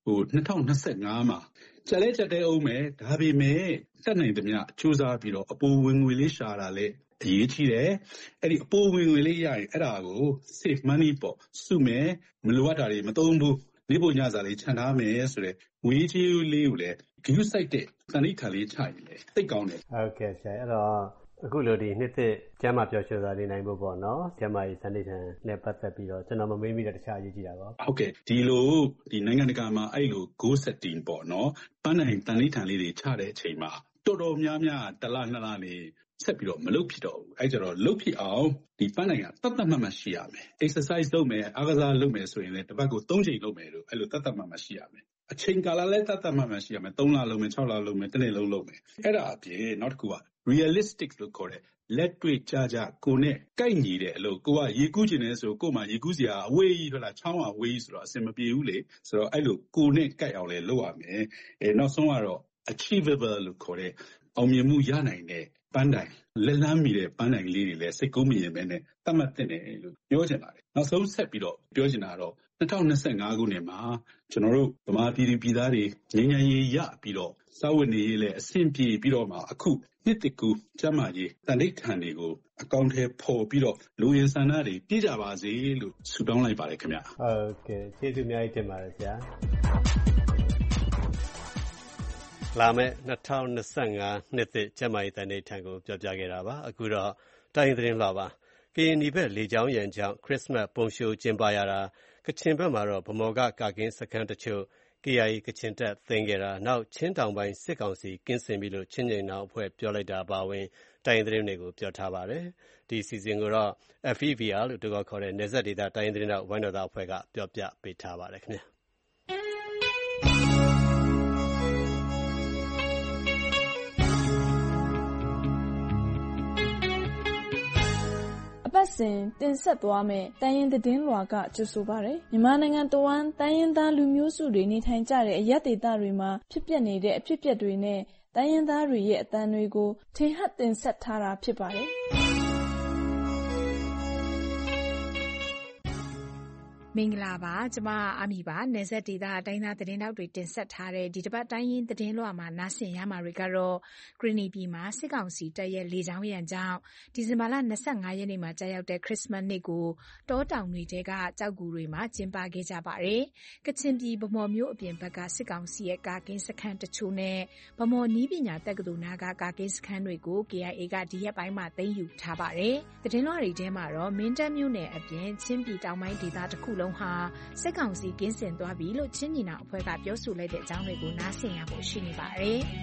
2025မှာချက်တဲအောင်မယ်ဒါပေမဲ့တက်နိုင်သမျှစူးစမ်းပြီးတော့အပိုဝင်ငွေလေးရှာတာလေအရေးကြီးတယ်အဲ့ဒီအပိုဝင်ငွေလေးရရင်အဲ့ဒါကို save money ပေါ့စုမယ်မလိုအပ်တာတွေမသုံးဘူးနေဖို့ညစာလေးခြံထားမယ်ဆိုတဲ့ငွေကြေးလေးကိုလည်းဂရုစိုက်တဲ့တန်ဋိဌာန်လေးချရင်လေသိကောင်းတယ်ဟုတ်ကဲ့ဆရာအဲ့တော့အခုလိုဒီနှစ်သက်ကျမ်းမာပျော်ရွှင်စွာနေနိုင်ဖို့ပေါ့နော်ကျမ်းမာရေးစံတန်နဲ့ပတ်သက်ပြီးတော့ကျွန်တော်မမေးမိတဲ့တခြားအရေးကြီးတာပေါ့ဟုတ်ကဲ့ဒီလိုဒီနိုင်ငံတကာမှာအဲ့လို goal setting ပေါ့နော်ပန်းနိုင်တန်ဋိဌာန်လေးတွေချတဲ့အချိန်မှာတော်တော်များများတစ်လနှစ်လနေဆက်ပြီးတော့မလုပ်ဖြစ်တော့ဘူးအဲ့ကြတော့လုပ်ဖြစ်အောင်ဒီပန်းနိုင်ကတတ်မှတ်ရှိရမယ် exercise လုပ်မယ်အားကစားလုပ်မယ်ဆိုရင်လည်းတစ်ပတ်ကို3ချိန်လုပ်မယ်လို့အဲ့လိုတတ်မှတ်ရှိရမယ်အချိန်ကာလလည်းတတ်မှတ်ရှိရမယ်3လလုပ်မယ်6လလုပ်မယ်တစ်နှစ်လုံးလုပ်မယ်အဲ့ဒါအပြင်နောက်တစ်ခုက realistic လို့ခေါ်တဲ့လက်တွေ့ကြကိုနဲ့ကိုက်ညီတဲ့အလုပ်ကိုကရေကူးကျင်နေဆိုကို့မှာရေကူးစရာအဝေးကြီးဟုတ်လားချောင်းအဝေးကြီးဆိုတော့အဆင်မပြေဘူးလေဆိုတော့အဲ့လိုကိုနဲ့ကိုက်အောင်လည်းလုပ်ရမယ်နောက်ဆုံးကတော့ achievable လို့ခေါ်တဲ့အောင်မြင်မှုရနိုင်တဲ့ပန်းတိုင်လက်လန်းမီတဲ့ပန်းတိုင်လေးတွေလည်းစိတ်ကူးမြင်ပဲနဲ့တတ်မှတ်တဲ့လို့ပြောချင်ပါတယ်နောက်ဆုံးဆက်ပြီးတော့ပြောချင်တာတော့2025ခုနှစ်မှာကျွန်တော်တို့ဗမာပြည်သူပြည်သားတွေငြိမ်းချမ်းရေးရပြီးတော့စာဝတ်နေရေးလည်းအဆင်ပြေပြီးတော့မှအခုနှစ်တကူကျမ်းမာရေးတန်ဋိဌာန်တွေကိုအကောင့်ထဲပေါ်ပြီးတော့လူရင်းဆန္ဒတွေပြည့်ကြပါစေလို့ဆုတောင်းလိုက်ပါတယ်ခင်ဗျဟုတ်ကဲ့ကျေးဇူးအများကြီးတင်ပါတယ်ဗျာလာမယ့်2025နှစ်သစ်ကျမ်းမာရေးတန်ဋိဌာန်ကိုပြောပြခဲ့တာပါအခုတော့တိုင်းသတင်းလွှာပါကရင်နီဘက်လေကြောင်းရန်ကြောင့်ခရစ်စမတ်ပုံရှိုးကျင်းပရတာကချင်ဘက်မှာတော့ဗမော်ကကာကင်းစခန်းတချို့ KIA ကချင်တပ်သိမ်းခဲ့တာနောက်ချင်းတောင်ပိုင်းစစ်ကောင်စီကင်းစင်ပြီလို့ချင်းကျိန်တော်အဖွဲ့ပြောလိုက်တာပါဝင်တိုင်းသတင်းတွေကိုပြောထားပါတယ်ဒီစီစဉ်ကိုတော့ FEVR လို့တူခေါ်တဲ့နယ်စပ်ဒေသတိုင်းသတင်းတော်ဝိုင်းတော်သားအဖွဲ့ကပြောပြပေးထားပါတယ်ခင်ဗျာအပတ်စဉ်တင်ဆက်သွားမယ့်တိုင်းရင်းသတင်းလွှာကကြိုဆိုပါရယ်မြန်မာနိုင်ငံတဝန်းတိုင်းရင်းသားလူမျိုးစုတွေနေထိုင်ကြတဲ့အရပ်ဒေသတွေမှာဖြစ်ပျက်နေတဲ့အဖြစ်အပျက်တွေနဲ့တိုင်းရင်းသားတွေရဲ့အသံတွေကိုထင်ဟပ်တင်ဆက်ထားတာဖြစ်ပါတယ်မင်္ဂလာပါကျမအာမီပါနယ်စပ်ဒေသတိုင်းသားသတင်းတောက်တွေတင်ဆက်ထားတဲ့ဒီတစ်ပတ်တိုင်းရင်းသတင်းလွှာမှာနားဆင်ရမှာတွေကတော့ဂရနီပြည်မှာစစ်ကောင်စီတပ်ရဲ့လေကြောင်းရန်ကြောင့်ဒီဇင်ဘာလ25ရက်နေ့မှာကြာရောက်တဲ့ခရစ်စမတ်နေ့ကိုတောတောင်တွေကကြောက်ကူတွေမှာကျင်းပခဲ့ကြပါတယ်ကချင်ပြည်ဗမော်မြို့အပြင်ဘက်ကစစ်ကောင်စီရဲ့ကာကင်းစခန်းတချို့နဲ့ဗမော်နီးပညာတက္ကသိုလ်နာကကာကင်းစခန်းတွေကို KIA ကဒီရက်ပိုင်းမှာသိမ်းယူထားပါတယ်သတင်းလွှာတွေထဲမှာတော့မင်းတပ်မြို့နယ်အပြင်ချင်းပြည်တောင်ပိုင်းဒေသတစ်ခုလုံးဟာစစ်ကောင်စီကင်းစင်သွားပြီလို့ချင်းညီနောင်အဖွဲ့ကပြောဆိုလိုက်တဲ့အကြောင်းတွေကိုနားဆင်ရဖို့ရှိနေပါတယ်။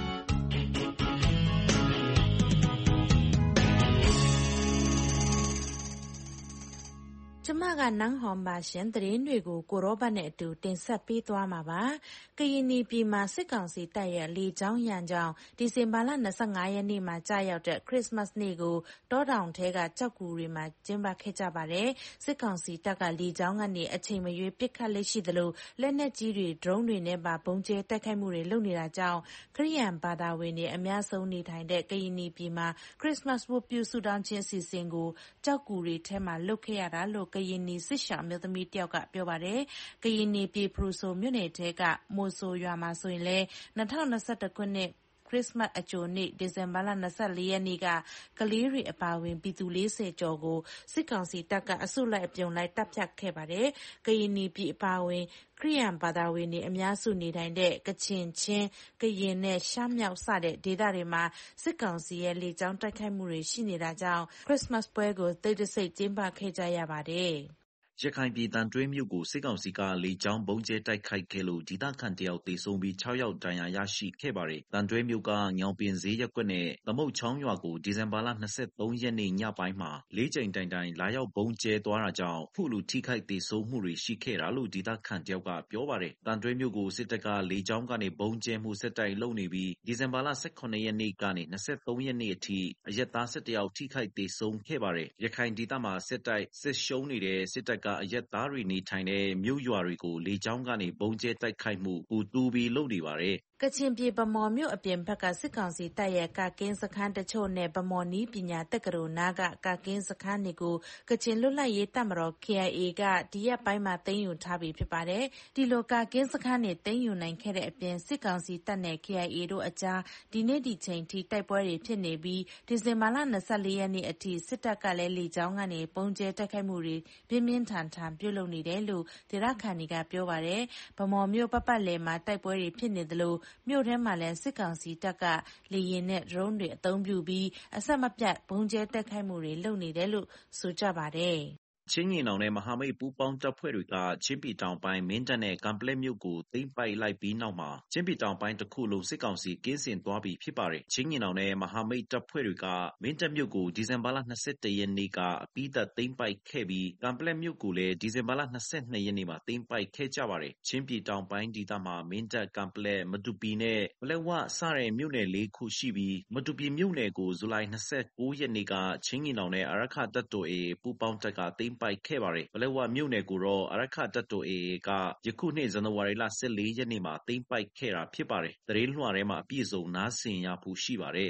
ကျမကနန်းဟွန်ပါရှင်သတင်းတွေကိုကိုရောဘတ်နဲ့အတူတင်ဆက်ပေးသွားမှာပါ။ကရင်နီပြည်မှာစစ်ကောင်စီတပ်ရဲ့လေကြောင်းရန်ကြောင့်ဒီဇင်ဘာလ25ရက်နေ့မှာကြာရောက်တဲ့ခရစ်စမတ်နေ့ကိုတောတောင်ထဲကကြောက်ကူတွေမှာကျင်းပခဲ့ကြပါတယ်။စစ်ကောင်စီတပ်ကလေကြောင်းကနေအချိန်မရွေးပစ်ခတ်လက်ရှိသလိုလက်နက်ကြီးတွေဒရုန်းတွေနဲ့ပါပုံကျဲတိုက်ခိုက်မှုတွေလုပ်နေတာကြောင့်ခရီးရန်ဘာသာဝင်တွေအများဆုံးနေထိုင်တဲ့ကရင်နီပြည်မှာခရစ်စမတ်ဝတ်ပြုဆုတောင်းခြင်းစီစဉ်ကိုကြောက်ကူတွေထဲမှာလုပ်ခဲ့ရတာလို့ကရင်နီစစ်ရှောင်းမျိုးသမီးတယောက်ကပြောပါတယ်။ကရင်နီပြည်ဖရူဆိုမြို့နယ်ထဲကမိုးဆိုရွာမှာဆိုရင်လည်း2021ခုနှစ်ခရစ်စမတ်အကြိုနေ့ဒီဇင်ဘာလ24ရက်နေ့ကကလေးတွေအပါအဝင်ပြည်သူ40ကျော်ကိုစစ်ကောင်စီတပ်ကအစုလိုက်အပြုံလိုက်တပ်ဖြတ်ခဲ့ပါတယ်။ကရင်နီပြည်အပါအဝင်ခရီးရန်ဘာသာဝင်တွေအများစုနေထိုင်တဲ့ကချင်ချင်းကရင်နဲ့ရှမ်းမြောက်စတဲ့ဒေသတွေမှာစစ်ကောင်စီရဲ့လေကြောင်းတိုက်ခိုက်မှုတွေရှိနေတာကြောင့်ခရစ်စမတ်ပွဲကိုတိတ်တဆိတ်ကျင်းပခဲ့ကြရပါတယ်။ရခိုင်ပြည်တန်တွဲမြို့ကိုစစ်ကောင်စီကလေကြောင်းဘုံကျဲတိုက်ခိုက်ခဲ့လို့ဒေသခံတယောက်သေဆုံးပြီး6ယောက်ဒဏ်ရာရရှိခဲ့ပါတယ်။တန်တွဲမြို့ကညောင်ပင်ဈေးရပ်ကွက်နဲ့သမုတ်ချောင်းရွာကိုဒီဇင်ဘာလ23ရက်နေ့ညပိုင်းမှာ၄ကြိမ်တိုင်လာရောက်ဘုံကျဲသွားတာကြောင့်ခုလူထိခိုက်သေဆုံးမှုတွေရှိခဲ့တာလို့ဒေသခံတယောက်ကပြောပါတယ်။တန်တွဲမြို့ကိုစစ်တပ်ကလေကြောင်းကနေဘုံကျဲမှုစစ်တိုက်လုပ်နေပြီးဒီဇင်ဘာလ18ရက်နေ့ကနေ23ရက်နေ့အထိအရက်သား17ယောက်ထိခိုက်သေဆုံးခဲ့ပါတယ်။ရခိုင်ဒေသမှာစစ်တိုက်စစ်ရှုံးနေတဲ့စစ်တပ်ကအရက်သားတွေနေထိုင်တဲ့မြို့ရွာတွေကိုလေကြောင်းကနေဘုံကျဲတိုက်ခိုက်မှုပိုတူပြီးလုပ်နေပါတယ်။ကချင်ပြည်ဗမော်မြို့အပြင်ဘက်ကစစ်ကောင်စီတပ်ရဲ့ကာကင်းစခန်းတချို့နဲ့ဗမော်နီးပညာတက္ကသိုလ်နာကကာကင်းစခန်းတွေကိုကချင်လွတ်လပ်ရေးတပ်မတော် KIA ကဒီရက်ပိုင်းမှာသိမ်းယူထားပြီဖြစ်ပါတယ်။ဒီလိုကာကင်းစခန်းတွေသိမ်းယူနိုင်ခဲ့တဲ့အပြင်စစ်ကောင်စီတပ်နဲ့ KIA တို့အကြားဒီနေ့ဒီချိန်ထိတိုက်ပွဲတွေဖြစ်နေပြီးဒီဇင်ဘာလ24ရက်နေ့အထိစစ်တပ်ကလည်းလေကြောင်းကနေပုံကျဲတိုက်ခိုက်မှုတွေပြင်းပြင်းထန်ထန်ပြုလုပ်နေတယ်လို့ဒေသခံတွေကပြောပါတယ်။ဗမော်မြို့ပတ်လည်မှာတိုက်ပွဲတွေဖြစ်နေသလိုမြို့ထဲမှာလည်းစစ်ကောင်စီတပ်ကလေရင်နဲ့ဒရုန်းတွေအသုံးပြုပြီးအဆက်မပြတ်ဘုံကျဲတိုက်ခိုက်မှုတွေလုပ်နေတယ်လို့ဆိုကြပါတယ်။ချင်းညီနောင်နဲ့မဟာမိတ်ပူးပေါင်းတပ်ဖွဲ့တွေကချင်းပြည်တောင်ပိုင်းမင်းတပ်နဲ့ကံပလက်မြို့ကိုသိမ်းပိုက်လိုက်ပြီးနောက်မှာချင်းပြည်တောင်ပိုင်းတစ်ခုလုံးစစ်ကောင်စီကင်းစင်သွားပြီဖြစ်ပါတယ်။ချင်းညီနောင်နဲ့မဟာမိတ်တပ်ဖွဲ့တွေကမင်းတပ်မြို့ကိုဒီဇင်ဘာလ21ရက်နေ့ကအပြီးသတ်သိမ်းပိုက်ခဲ့ပြီးကံပလက်မြို့ကိုလည်းဒီဇင်ဘာလ22ရက်နေ့မှာသိမ်းပိုက်ခဲ့ကြပါတယ်။ချင်းပြည်တောင်ပိုင်းဒေသမှာမင်းတပ်ကံပလက်မတူပီနဲ့ပလက်ဝစတဲ့မြို့နယ်၄ခုရှိပြီးမတူပီမြို့နယ်ကိုဇူလိုင်29ရက်နေ့ကချင်းညီနောင်နဲ့အာရခတပ်တော်AAပူးပေါင်းတပ်ကသိမ်းပိုက်ခဲ့ပါတယ်။ပလက်ဝမြို့နယ်ကိုတော့အာရခတပ်တော် AA ကယခုနှစ်ဇန်နဝါရီလ14ရက်နေ့မှာသိမ်းပိုက်ခဲ့တာဖြစ်ပါတယ်။သတင်းလွှာထဲမှာအပြည့်စုံနားဆင်ရဖို့ရှိပါတယ်။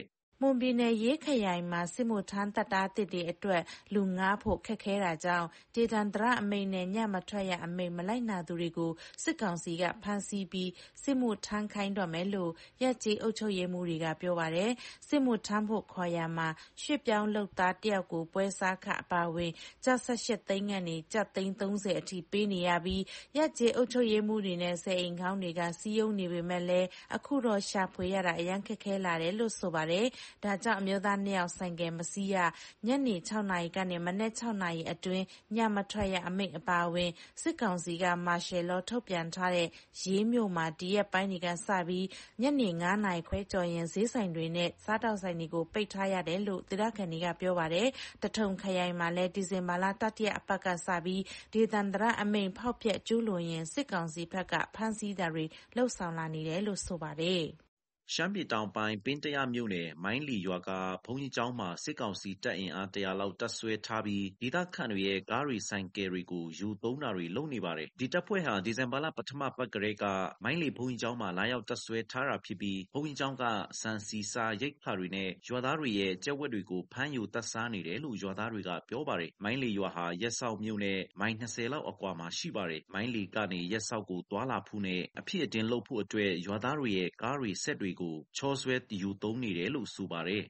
မွန်ပြည်နယ်ရေးခရိုင်မှာစစ်မှုထမ်းတပ်သားတစ်တွေအတွက်လူငှားဖို့ခက်ခဲတာကြောင့်ဒေသန္တရအမိန့်နဲ့ညမထွက်ရအမိန့်မလိုက်နာသူတွေကိုစစ်ကောင်စီကဖမ်းဆီးပြီးစစ်မှုထမ်းခိုင်းတော့မယ်လို့ရပ်ကျေးအုပ်ချုပ်ရေးမှူးတွေကပြောပါတယ်။စစ်မှုထမ်းဖို့ခေါ်ရမှာရွှေ့ပြောင်းလုပ်သားတယောက်ကိုပွဲစားခအပါဝင်ကျပ်18သိန်းကနေကျပ်သိန်း30အထိပေးနေရပြီးရပ်ကျေးအုပ်ချုပ်ရေးမှူးတွေနဲ့အိမ်ခေါင်းတွေကစီးယုံနေပေမဲ့လည်းအခုတော့ရှာဖွေရတာအရန်ခက်ခဲလာတယ်လို့ဆိုပါတယ်။ဒါကြောင့်အမျိုးသား2ယောက်ဆိုင်ကယ်မစီးရညနေ6နာရီကနေမနက်6နာရီအတွင်းညမထွက်ရအမိန့်အပါဝင်စစ်ကောင်စီကမာရှယ်လောထုတ်ပြန်ထားတဲ့ရေးမြို့မှာဒီရက်ပိုင်းတွေကစပြီးညနေ9နာရီခွဲကျော်ရင်ဈေးဆိုင်တွေနဲ့စားတောက်ဆိုင်တွေကိုပိတ်ထားရတယ်လို့ဒေသခံတွေကပြောပါတယ်။တထုံခရိုင်မှာလည်းဒီဇင်ဘာလတတိယအပတ်ကစပြီးဒေသန္တရအမိန့်ဖောက်ဖျက်ကျူးလွန်ရင်စစ်ကောင်စီဘက်ကဖမ်းဆီးတာတွေလှုပ်ဆောင်လာနေတယ်လို့ဆိုပါတယ်။ရှမ်းပြည်တောင်ပိုင်းပင်းတရမြို့နယ်မိုင်းလီရွာကဘုန်းကြီးကျောင်းမှာစစ်ကောင်စီတပ်အင်အား100လောက်တပ်ဆွဲထားပြီးဒေသခံတွေရဲ့ကားတွေဆိုင်ကယ်တွေကိုယူသုံးတာတွေလုပ်နေပါတယ်။ဒီတပ်ဖွဲ့ဟာဒီဇင်ဘာလပထမပတ်ကလေးကမိုင်းလီဘုန်းကြီးကျောင်းမှာလာရောက်တပ်ဆွဲထားတာဖြစ်ပြီးဘုန်းကြီးကျောင်းကစံစီစာရိတ်ခါတွေနဲ့ရွာသားတွေရဲ့ကြက်ဝက်တွေကိုဖမ်းယူတပ်စားနေတယ်လို့ရွာသားတွေကပြောပါတယ်။မိုင်းလီရွာဟာရက်ဆောက်မြို့နဲ့မိုင်20လောက်အကွာမှာရှိပါတယ်။မိုင်းလီကနေရက်ဆောက်ကိုတွာလာဖို့နဲ့အဖြစ်အတင်းလုပ်ဖို့အတွက်ရွာသားတွေရဲ့ကားတွေဆက်တွေကိုချောဆွဲယူသုံးနေတယ်လို့ဆိုပါတယ်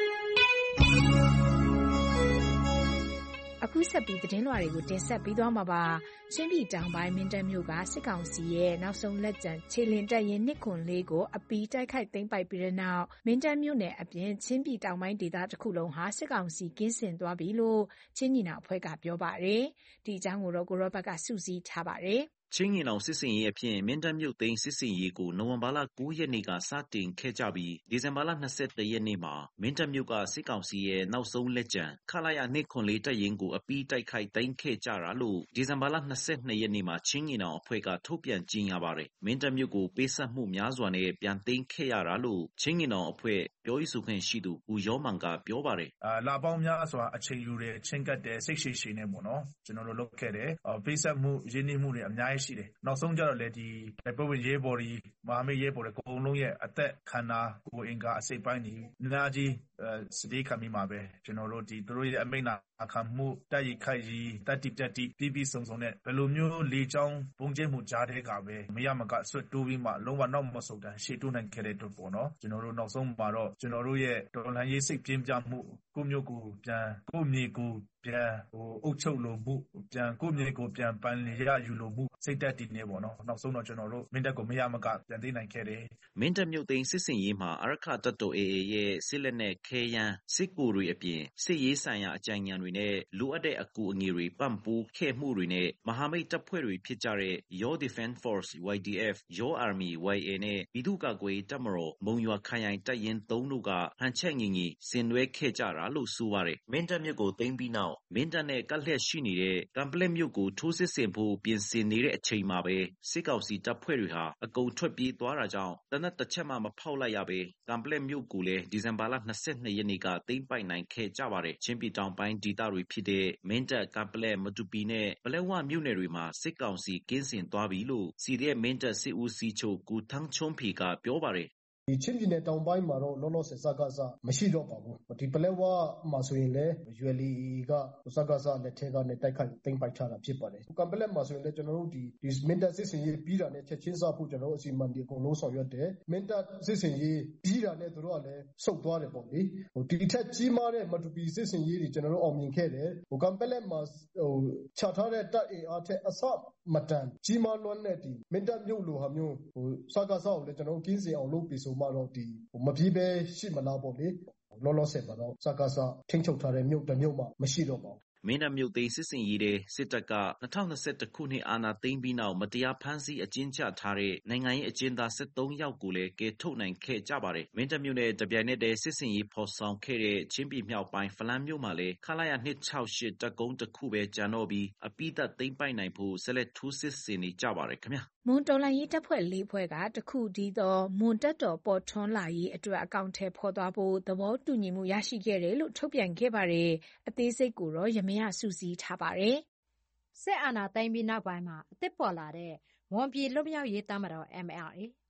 အခုဆက်ပြီးသတင်းလွှာတွေကိုတင်ဆက်ပေးသွားမှာပါချင်းပြည်တောင်ပိုင်းမင်းတပ်မြို့ကစစ်ကောင်စီရဲ့နောက်ဆုံးလက်ကျန်ခြေလင်တပ်ရင်း204ကိုအပီးတိုက်ခိုက်သိမ်းပိုက်ပြီးတဲ့နောက်မင်းတပ်မြို့နယ်အပြင်ချင်းပြည်တောင်ပိုင်းဒေသတစ်ခုလုံးဟာစစ်ကောင်စီကင်းစင်သွားပြီလို့ချင်းညီနောင်အဖွဲ့ကပြောပါတယ်ဒီအကြောင်းကိုတော့ကိုရောဘတ်ကစုစည်းထားပါတယ်ချင်းညီနောင်စစ်စင်ရေးအဖြစ်မင်းတပ်မြို့သိမ်းစစ်စင်ရေးကိုနိုဝင်ဘာလ9ရက်နေ့ကစတင်ခဲ့ကြပြီးဒီဇင်ဘာလ21ရက်နေ့မှာမင်းတပ်မြို့ကစစ်ကောင်စီရဲ့နောက်ဆုံးလက်ကျန်ခလာရ204တပ်ရင်းကိုအပီးတိုက်ခိုက်သိမ်းခဲ့ကြတာလို့ဒီဇင်ဘာလ22ရက်နေ့မှာချင်းညီနောင်အဖွဲ့ကထုတ်ပြန်ကြေညာပါတယ်မင်းတပ်မြို့ကိုပေးဆက်မှုများစွာနဲ့ပြန်သိမ်းခဲ့ရတာလို့ချင်းညီနောင်အဖွဲ့ပြောရေးဆိုခွင့်ရှိသူဦးရောမန်ကပြောပါတယ်လာပေါင်းများစွာအချိန်ယူတယ်ချင်းကတ်တယ်စိတ်ရှိရှိနေပေါ့နော်ကျွန်တော်တို့လုပ်ခဲ့တယ်ပေးဆက်မှုရင်းနှီးမှုတွေအများရှိတယ်နောက်ဆုံးကြတော့လေဒီတပ်ဖွဲ့ရေးဘော်ဒီမဟာမိတ်ရေးဘော်ဒီအကုန်လုံးရဲ့အသက်ခန္ဓာကိုယ်အင်္ဂါအစိတ်ပိုင်းတွေအများကြီးစတိခံမိမှာပဲကျွန်တော်တို့ဒီသူတို့ရဲ့အမိန့်နာခံမှုတိုက်ရိုက်ခိုက်ကြီးတက်တိပြီးစုံနဲ့ဘယ်လိုမျိုးလေချောင်းပုံကျဲမှုကြားတဲ့ကပဲမရမကဆွတ်တိုးပြီးမှလုံးဝနောက်မဆုတ်တန်ရှေ့တိုးနိုင်ခဲ့တဲ့အတွက်ပေါ့နော်ကျွန်တော်တို့နောက်ဆုံးမှာတော့ကျွန်တော်တို့ရဲ့တော်လှန်ရေးစိတ်ပြင်းပြမှုကိုမျိုးကိုပြန်ကိုမြေကိုပြန်အုပ်ချုပ်လို့မှုပြန်ကိုမြေကိုပြန်ပန်ရယူလို့မှုစိတ်တက်တည်နေပေါ့နော်နောက်ဆုံးတော့ကျွန်တော်တို့မင်းတပ်ကိုမရမကပြန်သိနိုင်ခဲ့တယ်မင်းတပ်မြို့သိမ်းစစ်စင်ရေးမှာအရခတပ်တော် AA ရဲ့စစ်လက်နဲ့ခဲယမ်းစစ်ကူတွေအပြင်စစ်ရေးဆိုင်ရာအကြံဉာဏ်တွေနဲ့လိုအပ်တဲ့အကူအညီတွေပံ့ပိုးခဲ့မှုတွေနဲ့မဟာမိတ်တပ်ဖွဲ့တွေဖြစ်ကြတဲ့ Your Defense Force YDF Your Army YA နဲ့ပြည်သူ့ကာကွယ်တပ်မတော်မုံရွာခရိုင်တပ်ရင်း3တို့ကဟန်ချက်ညီဆင်နွှဲခဲ့ကြတာလို့ဆိုပါတယ်မင်းတပ်မြို့ကိုသိမ်းပြီးနောက်မင်းတပ်နဲ့ကပ်လျက်ရှိနေတဲ့ကံပလက်မြို့ကိုထိုးစစ်ဆင်ဖို့ပြင်ဆင်နေတဲ့အချိန်မှာပဲစစ်ကောင်စီတပ်ဖွဲ့တွေဟာအကုန်ထွက်ပြေးသွားတာကြောင့်တနက်တစ်ချက်မှမဖောက်လိုက်ရပဲကံပလက်မြို့ကိုလည်းဒီဇင်ဘာလ22ရက်နေ့ကသိမ်းပိုက်နိုင်ခဲ့ကြပါတယ်ချင်းပြည်တောင်ပိုင်းဒေသတွေဖြစ်တဲ့မင်းတပ်ကံပလက်မတူပီနဲ့ပလက်ဝမြို့နယ်တွေမှာစစ်ကောင်စီကင်းစင်သွားပြီလို့စီရဲမင်းတပ်စစ်ဦးစီးချုပ်ကိုထန်းချုံဖီကပြောပါတယ်ဒီချင်းပြည်နယ်တောင်ပိုင်းမှာတော့လောလောဆယ်စကားစမရှိတော့ပါဘူးဒီပလက်ဝမှာဆိုရင်လည်းရွယ်လီကစကားစလက်ထက်ကနေတိုက်ခိုက်သိမ်းပိုက်ထားတာဖြစ်ပါတယ်ကံပလက်မှာဆိုရင်လည်းကျွန်တော်တို့ဒီမင်းတပ်စစ်စင်ရေးပြီးတာနဲ့ချက်ချင်းစဖို့ကျွန်တော်တို့အစီအမံဒီအကုန်လုံးဆောင်ရွက်တယ်မင်းတပ်စစ်စင်ရေးပြီးတာနဲ့တို့ကလည်းဆုတ်သွားတယ်ပေါ့လေဒီထက်ကြီးမားတဲ့မတူပီစစ်စင်ရေးတွေကျွန်တော်တို့အောင်မြင်ခဲ့တယ်ကံပလက်မှာချထားတဲ့တပ်အင်အားထက်အစမတန်ကြီးမားလွန်းတဲ့ဒီမင်းတပ်မြို့လိုဟာမျိုးစကားစကိုလည်းကျွန်တော်တို့ကင်းစင်အောင်လုပ်ပြီးဆိုမှတော့ဒီမပြေးပဲရှိမလားပေါ့လေလောလောဆယ်မှာတော့စကားစထိန်းချုပ်ထားတဲ့မြို့တစ်မြို့မှမရှိတော့ပါဘူးမင်းတပ်မြို့သိမ်းစစ်စင်ရေးတဲ့စစ်တပ်က2021ခုနှစ်အာဏာသိမ်းပြီးနောက်မတရားဖမ်းဆီးအကျဉ်းချထားတဲ့နိုင်ငံရေးအကျဉ်းသား73ယောက်ကိုလည်းကယ်ထုတ်နိုင်ခဲ့ကြပါတယ်။မင်းတပ်မြို့နယ်တပြိုင်နက်တည်းစစ်စင်ရေးဖော်ဆောင်ခဲ့တဲ့ချင်းပြည်မြောက်ပိုင်းဖလန်းမြို့မှာလည်းခလာရ268တပ်ကုန်းတစ်ခုပဲကျန်တော့ပြီးအပိသက်သိမ်းပိုက်နိုင်ဖို့ဆက်လက်ထိုးစစ်ဆင်နေကြပါတယ်ခင်ဗျာ။မွန်တော်လှန်ရေးတပ်ဖွဲ့၄ဖွဲ့ကတခုတည်းသောမွန်တပ်တော်ပေါ်ထွန်းလာရေးအတွက်အကောင့်ထဲဖော်သွားဖို့သဘောတူညီမှုရရှိခဲ့တယ်လို့ထုတ်ပြန်ခဲ့ပါတယ်။အသေးစိတ်ကိုတော့ရမရစုစည်းထားပါတယ်။စစ်အာဏာသိမ်းပြီးနောက်ပိုင်းမှာအသစ်ပေါ်လာတဲ့မွန်ပြည်လွတ်မြောက်ရေးတပ်မတော် MLA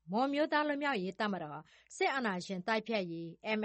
မွန်မျိုးသားလွတ်မြောက်ရေးတပ်မတော်စစ်အာဏာရှင်တိုက်ဖျက်ရေး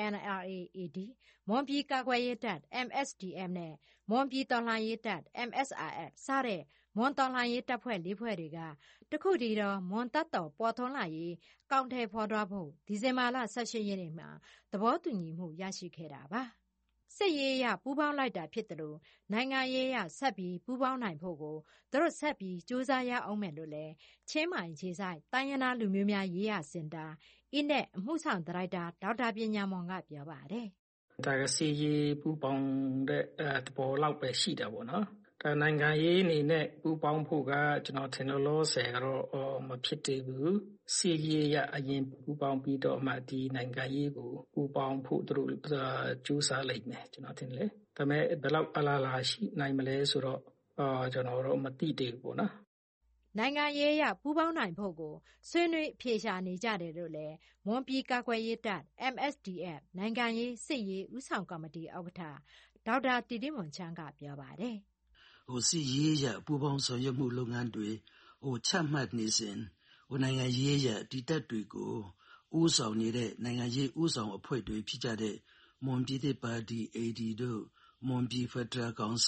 MNRA-AD မွန်ပြည်ကာကွယ်ရေးတပ် MSDF နဲ့မွန်ပြည်တော်လှန်ရေးတပ် MSRF စတဲ့မွန်တော်လှန်ရေးတပ်ဖွဲ့၄ဖွဲ့တွေကတခုတည်းသောမွန်တပ်တော်ပေါ်ထွန်းလာရေးကောင်ထည်ဖော်သွားဖို့ဒီဇင်ဘာလ18ရက်နေ့မှာသဘောတူညီမှုရရှိခဲ့တာပါစစ်ရေးအရပူးပေါင်းလိုက်တာဖြစ်တယ်လို့နိုင်ငံရေးအရဆက်ပြီးပူးပေါင်းနိုင်ဖို့ကိုသူတို့ဆက်ပြီးစူးစမ်းရအောင်မယ်လို့လည်းချင်းမိုင်ခြေဆိုင်တိုင်းရင်းသားလူမျိုးများရေးရစင်တာအင်းနဲ့အမှုဆောင်ဒါရိုက်တာဒေါက်တာပညာမောင်ကပြောပါတယ်။ဒါကစီရေးပူးပေါင်းတဲ့သဘောလောက်ပဲရှိတယ်ပေါ့နော်။ဒါနိုင်ငံရေးအနေနဲ့ပူးပေါင်းဖို့ကကျွန်တော်ထင်လို့လို့ဆယ်ကတော့မဖြစ်သေးဘူး။စီရေးရအရင်ပူးပေါင်းပြီးတော့မှဒီနိုင်ငံရေးကိုပူးပေါင်းဖို့သူတို့ကြိုးစားလိုက်မယ်ကျွန်တော်ထင်လေ။ဒါပေမဲ့ဘယ်လောက်အလားအလာရှိနိုင်မလဲဆိုတော့ကျွန်တော်တို့မသိသေးဘူးပေါ့နော်။နိုင်ငံရေးရပူးပေါင်းနိုင်ဖို့ကိုဆွေးနွေးဖြေရှာနေကြတယ်လို့လည်းမွန်ပြည်ကာကွယ်ရေးတပ် MSDF နိုင်ငံရေးစစ်ရေးဥဆောင်ကော်မတီဥက္ကဋ္ဌဒေါက်တာတီတီမွန်ချန်းကပြောပါတယ်။စစ်ရေးရပူးပေါင်းဆောင်ရွက်မှုလုပ်ငန်းတွေချမှတ်နေစဉ်နိုင်ငံရေးရဒီတပ်တွေကိုဥဆောင်နေတဲ့နိုင်ငံရေးဥဆောင်အဖွဲ့တွေဖြစ်ကြတဲ့မွန်ပြည်သစ်ပါတီ AD တို့မွန်ပြည်ဖက်ဒရယ်ကောင်စီ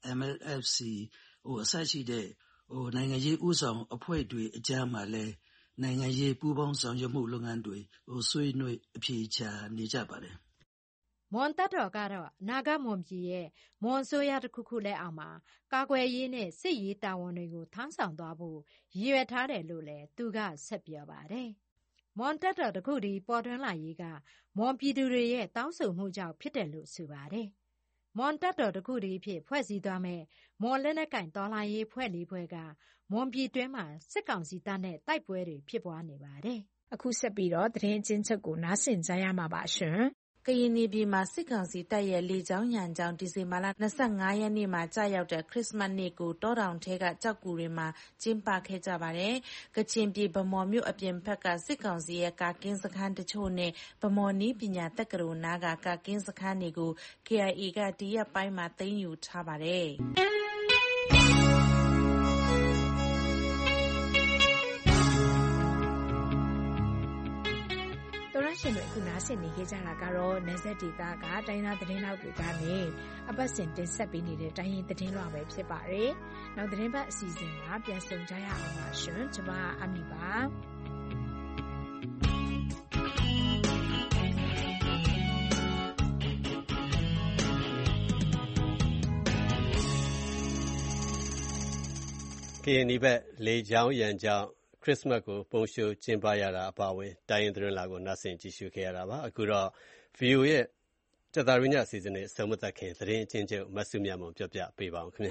MLFC အစရှိတဲ့နိုင်ငံရေးဥဆောင်အဖွဲ့တွေအကြားမှာလည်းနိုင်ငံရေးပူးပေါင်းဆောင်ရွက်မှုလုပ်ငန်းတွေဆွေးနွေးအဖြေရှာနေကြပါတယ်။မွန်တပ်တော်ကတော့အနာဂတ်မွန်ပြည်ရဲ့မွန်အစိုးရတစ်ခုလက်အောက်မှာကာကွယ်ရေးနဲ့စစ်ရေးတာဝန်တွေကိုထမ်းဆောင်သွားဖို့ရည်ရွယ်ထားတယ်လို့လည်းသူကဆက်ပြောပါတယ်။မွန်တပ်တော်တစ်ခုတည်းပေါ်ထွန်းလာရေးကမွန်ပြည်သူတွေရဲ့တောင်းဆိုမှုကြောင့်ဖြစ်တယ်လို့ဆိုပါတယ်။မွန်တပ်တော်တစ်ခုတည်းဖြစ်ဖွဲ့စည်းသွားမဲ့မွန်လက်နက်ကင်တော်လှန်ရေးဖွဲ့လေးဖွဲ့ကမွန်ပြည်တွင်းမှာစစ်ကောင်စီတပ်နဲ့တိုက်ပွဲတွေဖြစ်ပွားနေပါတယ်။အခုဆက်ပြီးတော့သတင်းချင်းချုပ်ကိုနားဆင်ကြရမှာပါရှင်။ကရင်ပြည်မှာစစ်ကောင်စီတပ်ရဲ့လေကြောင်းရန်ကြောင့်ဒီဇင်ဘာလ25ရက်နေ့မှာကြာရောက်တဲ့ခရစ်စမတ်နေ့ကိုတောတောင်ထဲကကြောက်ကူတွေမှာကျင်းပခဲ့ကြပါတယ်။ကချင်ပြည်ဗမော်မြို့အပြင်ဘက်ကစစ်ကောင်စီရဲ့ကာကင်းစခန်းတချို့နဲ့ဗမော်နီးပညာတက္ကသိုလ်နားကကာကင်းစခန်းတွေကို KIA ကဒီရက်ပိုင်းမှာသိမ်းယူထားပါတယ်။ရှင်တွေအခုနားဆင်နေကြတာကတော့နယ်စပ်ဒေသကတိုင်းသားသတင်းတောက်တွေကနေအပတ်စဉ်တင်ဆက်ပေးနေတဲ့တိုင်းရင်းသတင်းလွှာပဲဖြစ်ပါတယ်။နောက်သတင်းပတ်အစီအစဉ်မှာပြန်ဆုံကြရအောင်ပါရှင်။ကျွန်မအမီပါ။ကရင်ဘက်လေကြောင်းရန်ကြောင့်ခရစ်စမတ်ကိုပုံရှိုးကျင်းပရတာအပါအဝင်တိုင်းရင်းသတင်းလာကိုနားဆင်ကြည့်ရှုခဲ့ရတာပါအခုတော့ VO ရဲ့တသာရညအစီအစဉ်နဲ့ဆုံးမသက်ခင်သတင်းအချင်းချုပ်မဆုမြတ်မွန်ပြောပြပေးပါအောင်ခင်ဗျာ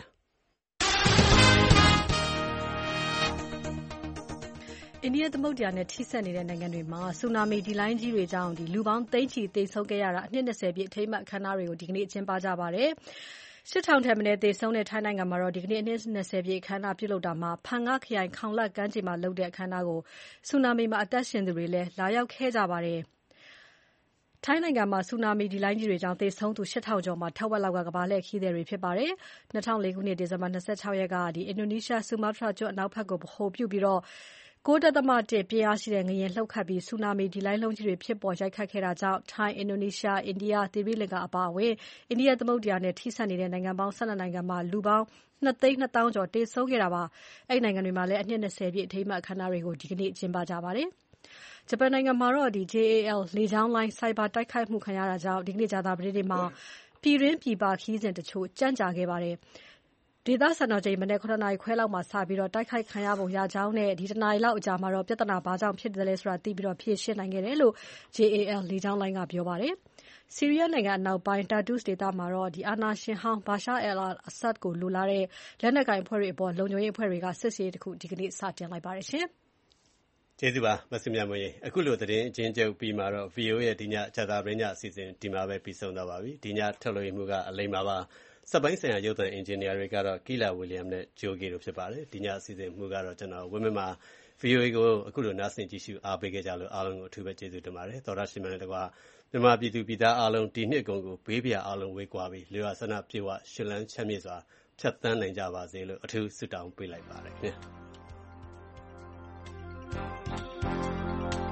အိန္ဒိယသမုဒ္ဒရာနဲ့ထိစပ်နေတဲ့နိုင်ငံတွေမှာဆူနာမီဒီလိုင်းကြီးတွေကြောင့်လူပေါင်းသိန်းချီသေဆုံးခဲ့ရတာအနှစ်20ပြည့်အထိမ်းအမှတ်အခမ်းအနားတွေကိုဒီကနေ့ကျင်းပကြပါတယ်8000ထက်မနည်းသေဆုံးတဲ့ထိုင်းနိုင်ငံမှာတော့ဒီကနေ့အနှစ်20ပြည့်အခမ်းအနားပြုလုပ်တာမှာဖန်ငခရိုင်ခေါင်လတ်ကမ်းခြေမှာလုပ်တဲ့အခမ်းအနားကိုဆူနာမီမှာအသက်ရှင်သူတွေလည်းလာရောက်ခဲ့ကြပါတယ်။ထိုင်းနိုင်ငံမှာဆူနာမီဒီလိုင်းကြီးတွေကြောင့်သေဆုံးသူ8000ကျော်မှာထက်ဝက်လောက်ကကမ္ဘာလှည့်ခရီးသည်တွေဖြစ်ပါတယ်။2004ခုနှစ်ဒီဇင်ဘာ26ရက်ကအင်ဒိုနီးရှားဆူမာတြာကျွန်းအနောက်ဘက်ကိုဗဟိုပြုပြီးတော့9.1 ပြင်းအားရှိတဲ့ငလျင်လှုပ်ခတ်ပြီးဆူနာမီဒီလိုင်းလုံးကြီးတွေဖြစ်ပေါ်ရိုက်ခတ်ခဲ့တာကြောင့်ထိုင်းအင်ဒိုနီးရှားအိန္ဒိယသီရိလင်္ကာအပါအဝင်အိန္ဒိယသမုဒ္ဒရာနဲ့ထိစပ်နေတဲ့နိုင်ငံပေါင်း12နိုင်ငံမှာလူပေါင်း2,200,000ကျော်တေဆုံးခဲ့တာပါအဲ့နိုင်ငံတွေမှာလည်းအနှစ်20ပြည့်အထိမ်းအမှတ်အခမ်းအနားတွေကိုဒီကနေ့ကျင်းပကြပါတယ်ဂျပန်နိုင်ငံမှာတော့JAL လေကြောင်းလိုင်းစိုက်ဘာတိုက်ခိုက်မှုခံရတာကြောင့်ဒီကနေ့ကြာသပတေးနေ့မှာပြည်တွင်းပြည်ပခရီးစဉ်တချို့ကြန့်ကြာခဲ့ပါတယ်ဒေသစံတော်ချိန်မနေ့9နာရီခွဲလောက်မှာစပြီးတော့တိုက်ခိုက်ခံရပုံရကြောင်းနဲ့ဒီတနာရီလောက်အကြာမှာတော့ပြဿနာဘာကြောင့်ဖြစ်တယ်လဲဆိုတာသိပြီးတော့ဖြေရှင်းနိုင်ခဲ့တယ်လို့ JAL လေကြောင်းလိုင်းကပြောပါတယ်။ဆီးရီးယားနိုင်ငံအနောက်ပိုင်း Tartus ဒေသမှာတော့အာဏာရှင်ဟောင်း Bashar al-Assad ကိုလိုလားတဲ့လက်နက်ကိုင်အဖွဲ့တွေအပေါ်လုံခြုံရေးအဖွဲ့တွေကစစ်ဆေးတစ်ခုဒီကနေ့စတင်လိုက်ပါတယ်ရှင်။ကျေးဇူးပါမဆုမြတ်မွေ။အခုလိုသတင်းအချင်းချုပ်ပြီးမှတော့ VO ရဲ့ဒီညဂျာတာပရင်းညအစီအစဉ်ဒီမှာပဲပြီးဆုံးသွားပါပြီ။ဒီညထုတ်လွှင့်မှုကအလိမ္မာပါစက်ပိုင်းဆိုင်ရာရုပ်သံအင်ဂျင်နီယာတွေကတော့ကီလာဝီလျံနဲ့ဂျိုဂီတို့ဖြစ်ပါတယ်ဒီညအစီအစဉ်မှုကတော့ကျွန်တော်ဝင်းမမှာ VOA ကိုအခုလိုနားဆင်ကြည့်ရှုအားပေးခဲ့ကြလို့အားလုံးကိုအထူးပဲကျေးဇူးတင်ပါတယ်သောရရှိမှန်တဲ့ကွာမြန်မာပြည်သူပြည်သားအားလုံးဒီနှစ်ကုန်ကိုဘေးပြအားလုံးဝေးကွာပြီးလေဝါဆန္ဒပြေဝရှင်လန်းချမ်းမြေ့စွာဖြတ်သန်းနိုင်ကြပါစေလို့အထူးဆုတောင်းပေးလိုက်ပါတယ်ခင်ဗျာ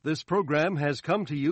This program has come to you